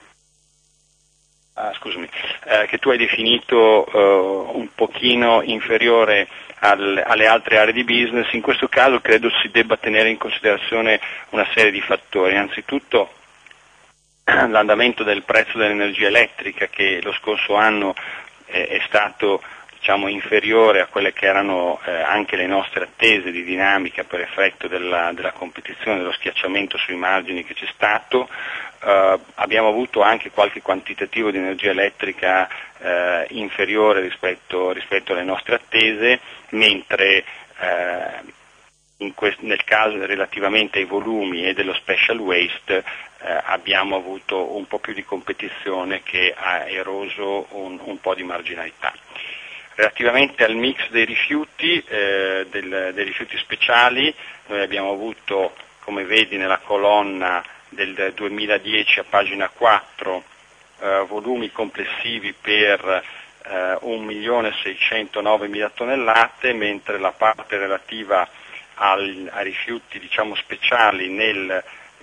C: un pochino inferiore alle altre aree di business. In questo caso credo si debba tenere in considerazione una serie di fattori. Innanzitutto l'andamento del prezzo dell'energia elettrica, che lo scorso anno è stato, diciamo, inferiore a quelle che erano anche le nostre attese di dinamica per effetto della competizione, dello schiacciamento sui margini che c'è stato. Abbiamo avuto anche qualche quantitativo di energia elettrica inferiore rispetto alle nostre attese, mentre nel caso relativamente ai volumi e dello special waste abbiamo avuto un po' più di competizione che ha eroso un po' di marginalità. Relativamente al mix dei rifiuti, dei rifiuti speciali, noi abbiamo avuto, come vedi nella colonna del 2010 a pagina 4, volumi complessivi per 1.609.000 tonnellate, mentre la parte relativa ai rifiuti, diciamo, speciali nel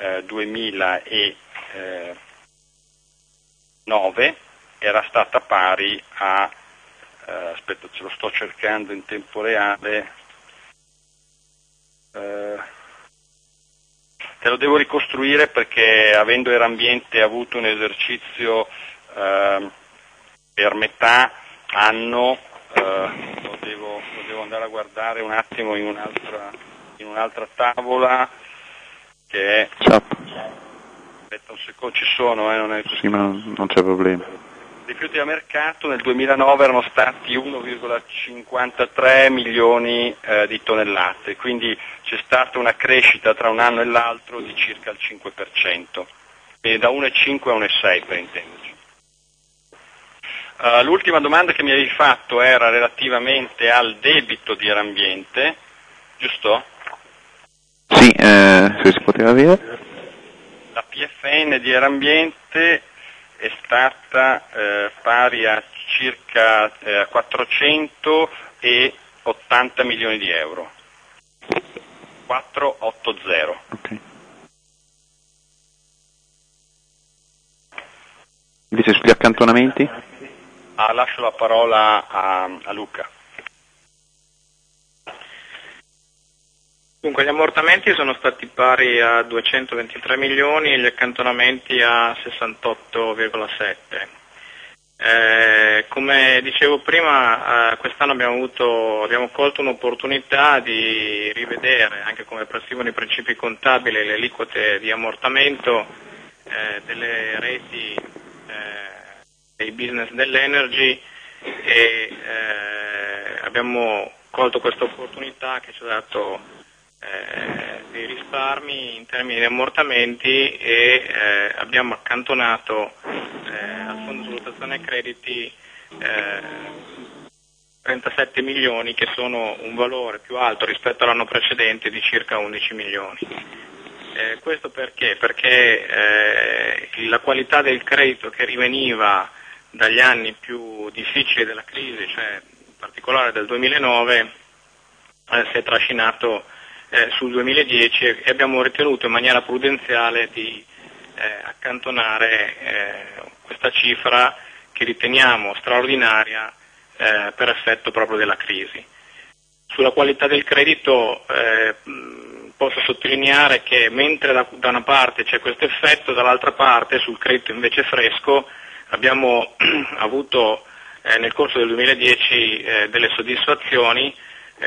C: 2009 era stata pari a aspetta, ce lo sto cercando in tempo reale, te lo devo ricostruire perché avendo Erambiente avuto un esercizio per metà anno, lo devo andare a guardare un attimo in un'altra tavola che è... Aspetta un secondo, ci sono, non è così.
F: Sì, ma non c'è problema.
C: I rifiuti da mercato nel 2009 erano stati 1,53 milioni di tonnellate, quindi c'è stata una crescita tra un anno e l'altro di circa il 5%, quindi da 1,5 a 1,6 per intenderci. L'ultima domanda che mi avevi fatto era relativamente al debito di Erambiente, giusto?
F: Sì, se si poteva avere.
C: La PFN di Erambiente è stata pari a circa 480 milioni di euro. 480.
F: Okay. Invece sugli accantonamenti?
C: Lascio la parola a Luca.
D: Dunque, gli ammortamenti sono stati pari a 223 milioni e gli accantonamenti a 68,7. Come dicevo prima, quest'anno abbiamo colto un'opportunità di rivedere, anche come prescrivono i principi contabili, le aliquote di ammortamento delle reti dei business dell'energy e abbiamo colto questa opportunità che ci ha dato dei risparmi in termini di ammortamenti e abbiamo accantonato al Fondo di Valutazione Crediti 37 milioni, che sono un valore più alto rispetto all'anno precedente di circa 11 milioni. Questo perché? Perché la qualità del credito che riveniva dagli anni più difficili della crisi, cioè in particolare del 2009, si è trascinato sul 2010 e abbiamo ritenuto in maniera prudenziale di accantonare questa cifra che riteniamo straordinaria per effetto proprio della crisi. Sulla qualità del credito posso sottolineare che mentre da una parte c'è questo effetto, dall'altra parte sul credito invece fresco abbiamo avuto nel corso del 2010 delle soddisfazioni,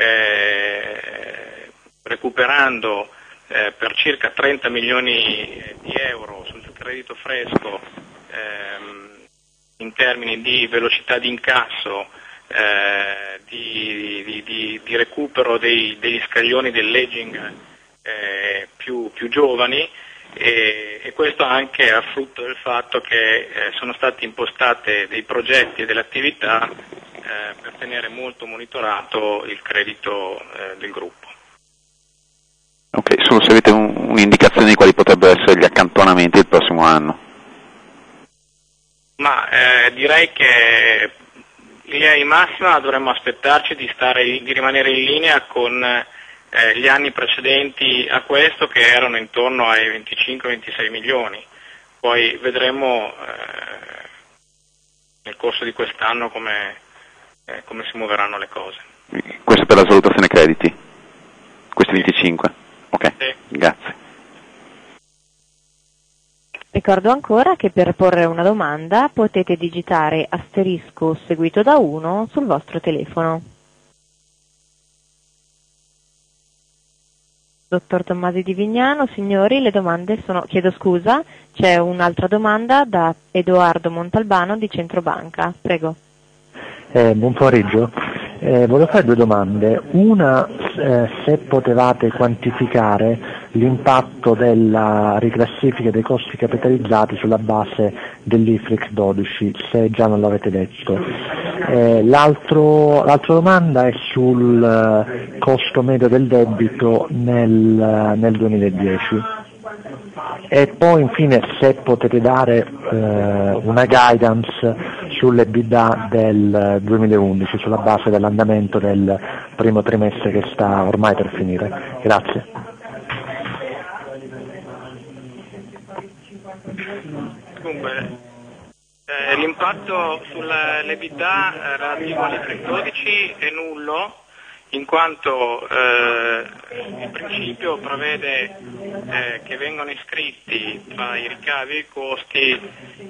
D: recuperando per circa 30 milioni di euro sul credito fresco in termini di velocità di incasso, di recupero degli scaglioni dell'aging più giovani, e questo anche a frutto del fatto che sono stati impostati dei progetti e delle attività per tenere molto monitorato il credito del gruppo.
F: Ok, solo se avete un'indicazione di quali potrebbero essere gli accantonamenti il prossimo anno.
D: Ma direi che in linea di massima dovremmo aspettarci di rimanere in linea con gli anni precedenti a questo, che erano intorno ai 25-26 milioni. Poi vedremo nel corso di quest'anno come si muoveranno le cose.
F: Questo per la svalutazione crediti? Questi 25? Ok,
D: sì.
F: Grazie.
A: Ricordo ancora che per porre una domanda potete digitare asterisco seguito da 1 sul vostro telefono. Dottor Tommasi di Vignano, signori, le domande sono... Chiedo scusa, c'è un'altra domanda da Edoardo Montalbano di Centrobanca. Prego.
G: Buon pomeriggio. Volevo fare due domande. Una, se potevate quantificare l'impatto della riclassifica dei costi capitalizzati sulla base dell'IFRIC 12, se già non l'avete detto. L'altra domanda è sul costo medio del debito nel 2010. E poi infine se potete dare una guidance sull'EBITDA del 2011 sulla base dell'andamento del primo trimestre che sta ormai per finire. Grazie.
D: Dunque, l'impatto sull'EBITDA relativo all'IFRIC 12 è nullo, in quanto il principio prevede che vengono iscritti tra i ricavi e i costi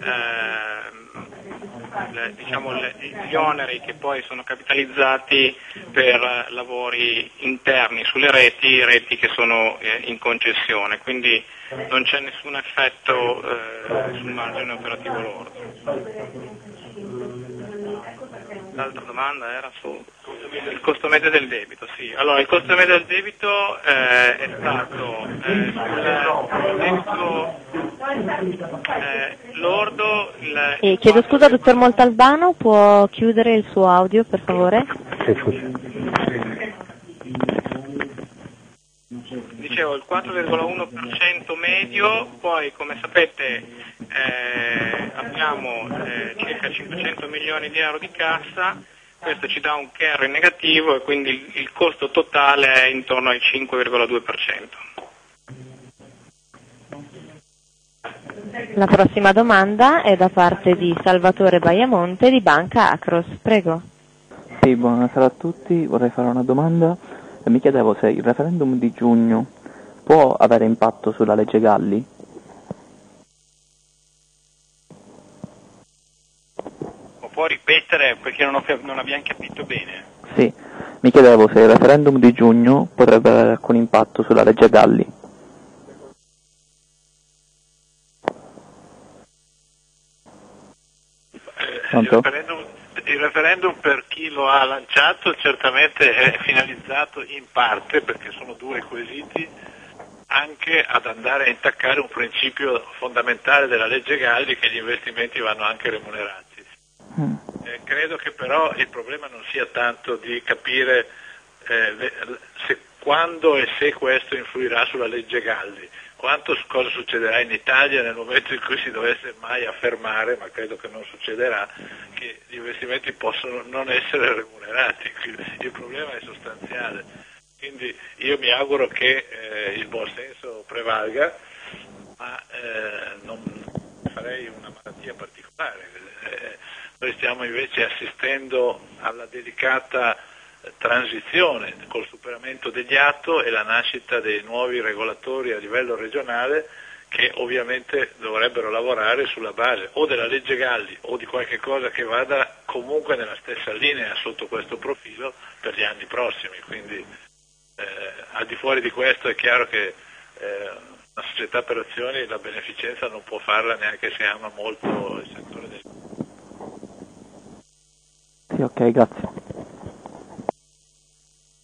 D: gli oneri che poi sono capitalizzati per lavori interni sulle reti che sono in concessione, quindi non c'è nessun effetto sul margine operativo lordo. L'altra domanda era sul costo medio del debito, sì. Allora, il costo medio del debito è stato sul debito lordo...
A: chiedo scusa, dottor Montalbano, può chiudere il suo audio, per favore?
G: Sì, scusi.
D: Dicevo, il 4,1% medio, poi come sapete abbiamo circa 500 milioni di euro di cassa, questo ci dà un carry negativo e quindi il costo totale è intorno al 5,2%.
A: La prossima domanda è da parte di Salvatore Baiamonte di Banca Acros. Prego.
H: Sì, buonasera a tutti, vorrei fare una domanda. Mi chiedevo se il referendum di giugno può avere impatto sulla legge Galli?
C: Può ripetere perché non abbiamo capito bene?
H: Sì, mi chiedevo se il referendum di giugno potrebbe avere alcun impatto sulla legge Galli.
B: Il referendum per chi lo ha lanciato certamente è finalizzato in parte, perché sono due quesiti, anche ad andare a intaccare un principio fondamentale della legge Galli, che gli investimenti vanno anche remunerati. Credo che però il problema non sia tanto di capire quando e se questo influirà sulla legge Galli, quanto cosa succederà in Italia nel momento in cui si dovesse mai affermare, ma credo che non succederà, che gli investimenti possono non essere remunerati. Quindi il problema è sostanziale. Quindi io mi auguro che il buon senso prevalga, ma non farei una malattia particolare. Noi stiamo invece assistendo alla delicata transizione col superamento degli ATO e la nascita dei nuovi regolatori a livello regionale, che ovviamente dovrebbero lavorare sulla base o della legge Galli o di qualche cosa che vada comunque nella stessa linea sotto questo profilo per gli anni prossimi. Quindi al di fuori di questo è chiaro che una società per azioni la beneficenza non può farla neanche se ama molto il settore del...
H: Sì, ok, grazie.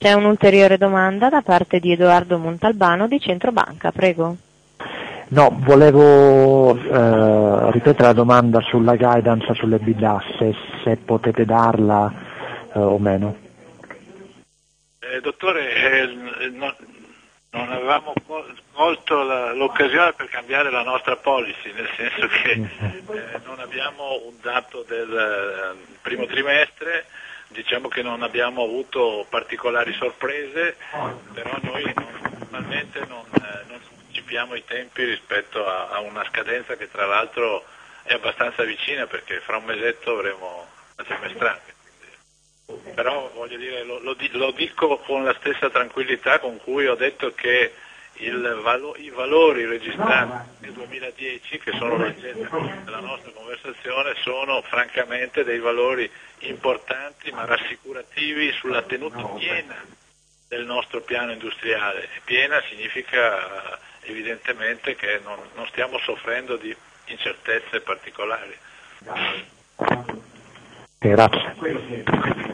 A: C'è un'ulteriore domanda da parte di Edoardo Montalbano di Centrobanca, prego.
G: No, volevo ripetere la domanda sulla guidance sulle bid-a, se potete darla o meno.
B: Dottore, non avevamo colto l'occasione per cambiare la nostra policy, nel senso che non abbiamo un dato del primo trimestre, diciamo che non abbiamo avuto particolari sorprese, però noi normalmente non anticipiamo i tempi rispetto a una scadenza che tra l'altro è abbastanza vicina, perché fra un mesetto avremo la trimestrale. Però voglio dire, lo dico con la stessa tranquillità con cui ho detto che i valori registrati nel 2010, che sono l'oggetto della nostra conversazione, sono francamente dei valori importanti ma rassicurativi sulla tenuta piena del nostro piano industriale. E piena significa evidentemente che non stiamo soffrendo di incertezze particolari.
G: Grazie.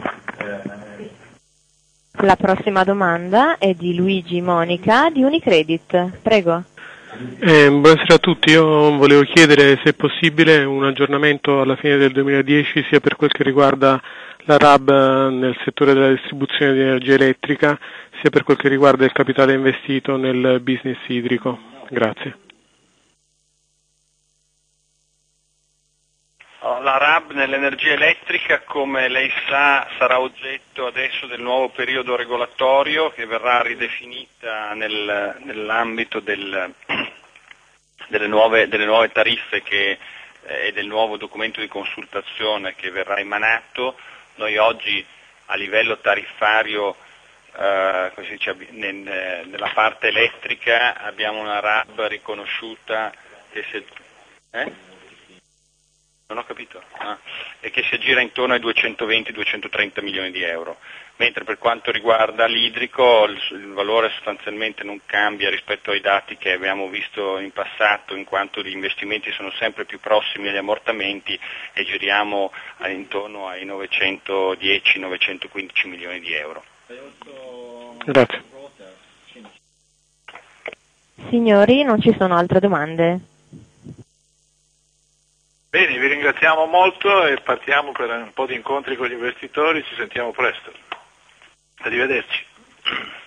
A: La prossima domanda è di Luigi Monica di Unicredit, prego.
I: Buonasera a tutti, io volevo chiedere se è possibile un aggiornamento alla fine del 2010 sia per quel che riguarda la RAB nel settore della distribuzione di energia elettrica, sia per quel che riguarda il capitale investito nel business idrico. Grazie.
C: La RAB nell'energia elettrica, come lei sa, sarà oggetto adesso del nuovo periodo regolatorio che verrà ridefinita nell'ambito delle nuove tariffe e del nuovo documento di consultazione che verrà emanato. Noi oggi a livello tariffario nella parte elettrica abbiamo una RAB riconosciuta che non ho capito. E che si aggira intorno ai 220-230 milioni di euro, mentre per quanto riguarda l'idrico il valore sostanzialmente non cambia rispetto ai dati che abbiamo visto in passato, in quanto gli investimenti sono sempre più prossimi agli ammortamenti e giriamo intorno ai 910-915 milioni di euro.
I: Grazie.
A: Signori, non ci sono altre domande.
B: Bene, vi ringraziamo molto e partiamo per un po' di incontri con gli investitori, ci sentiamo presto. Arrivederci.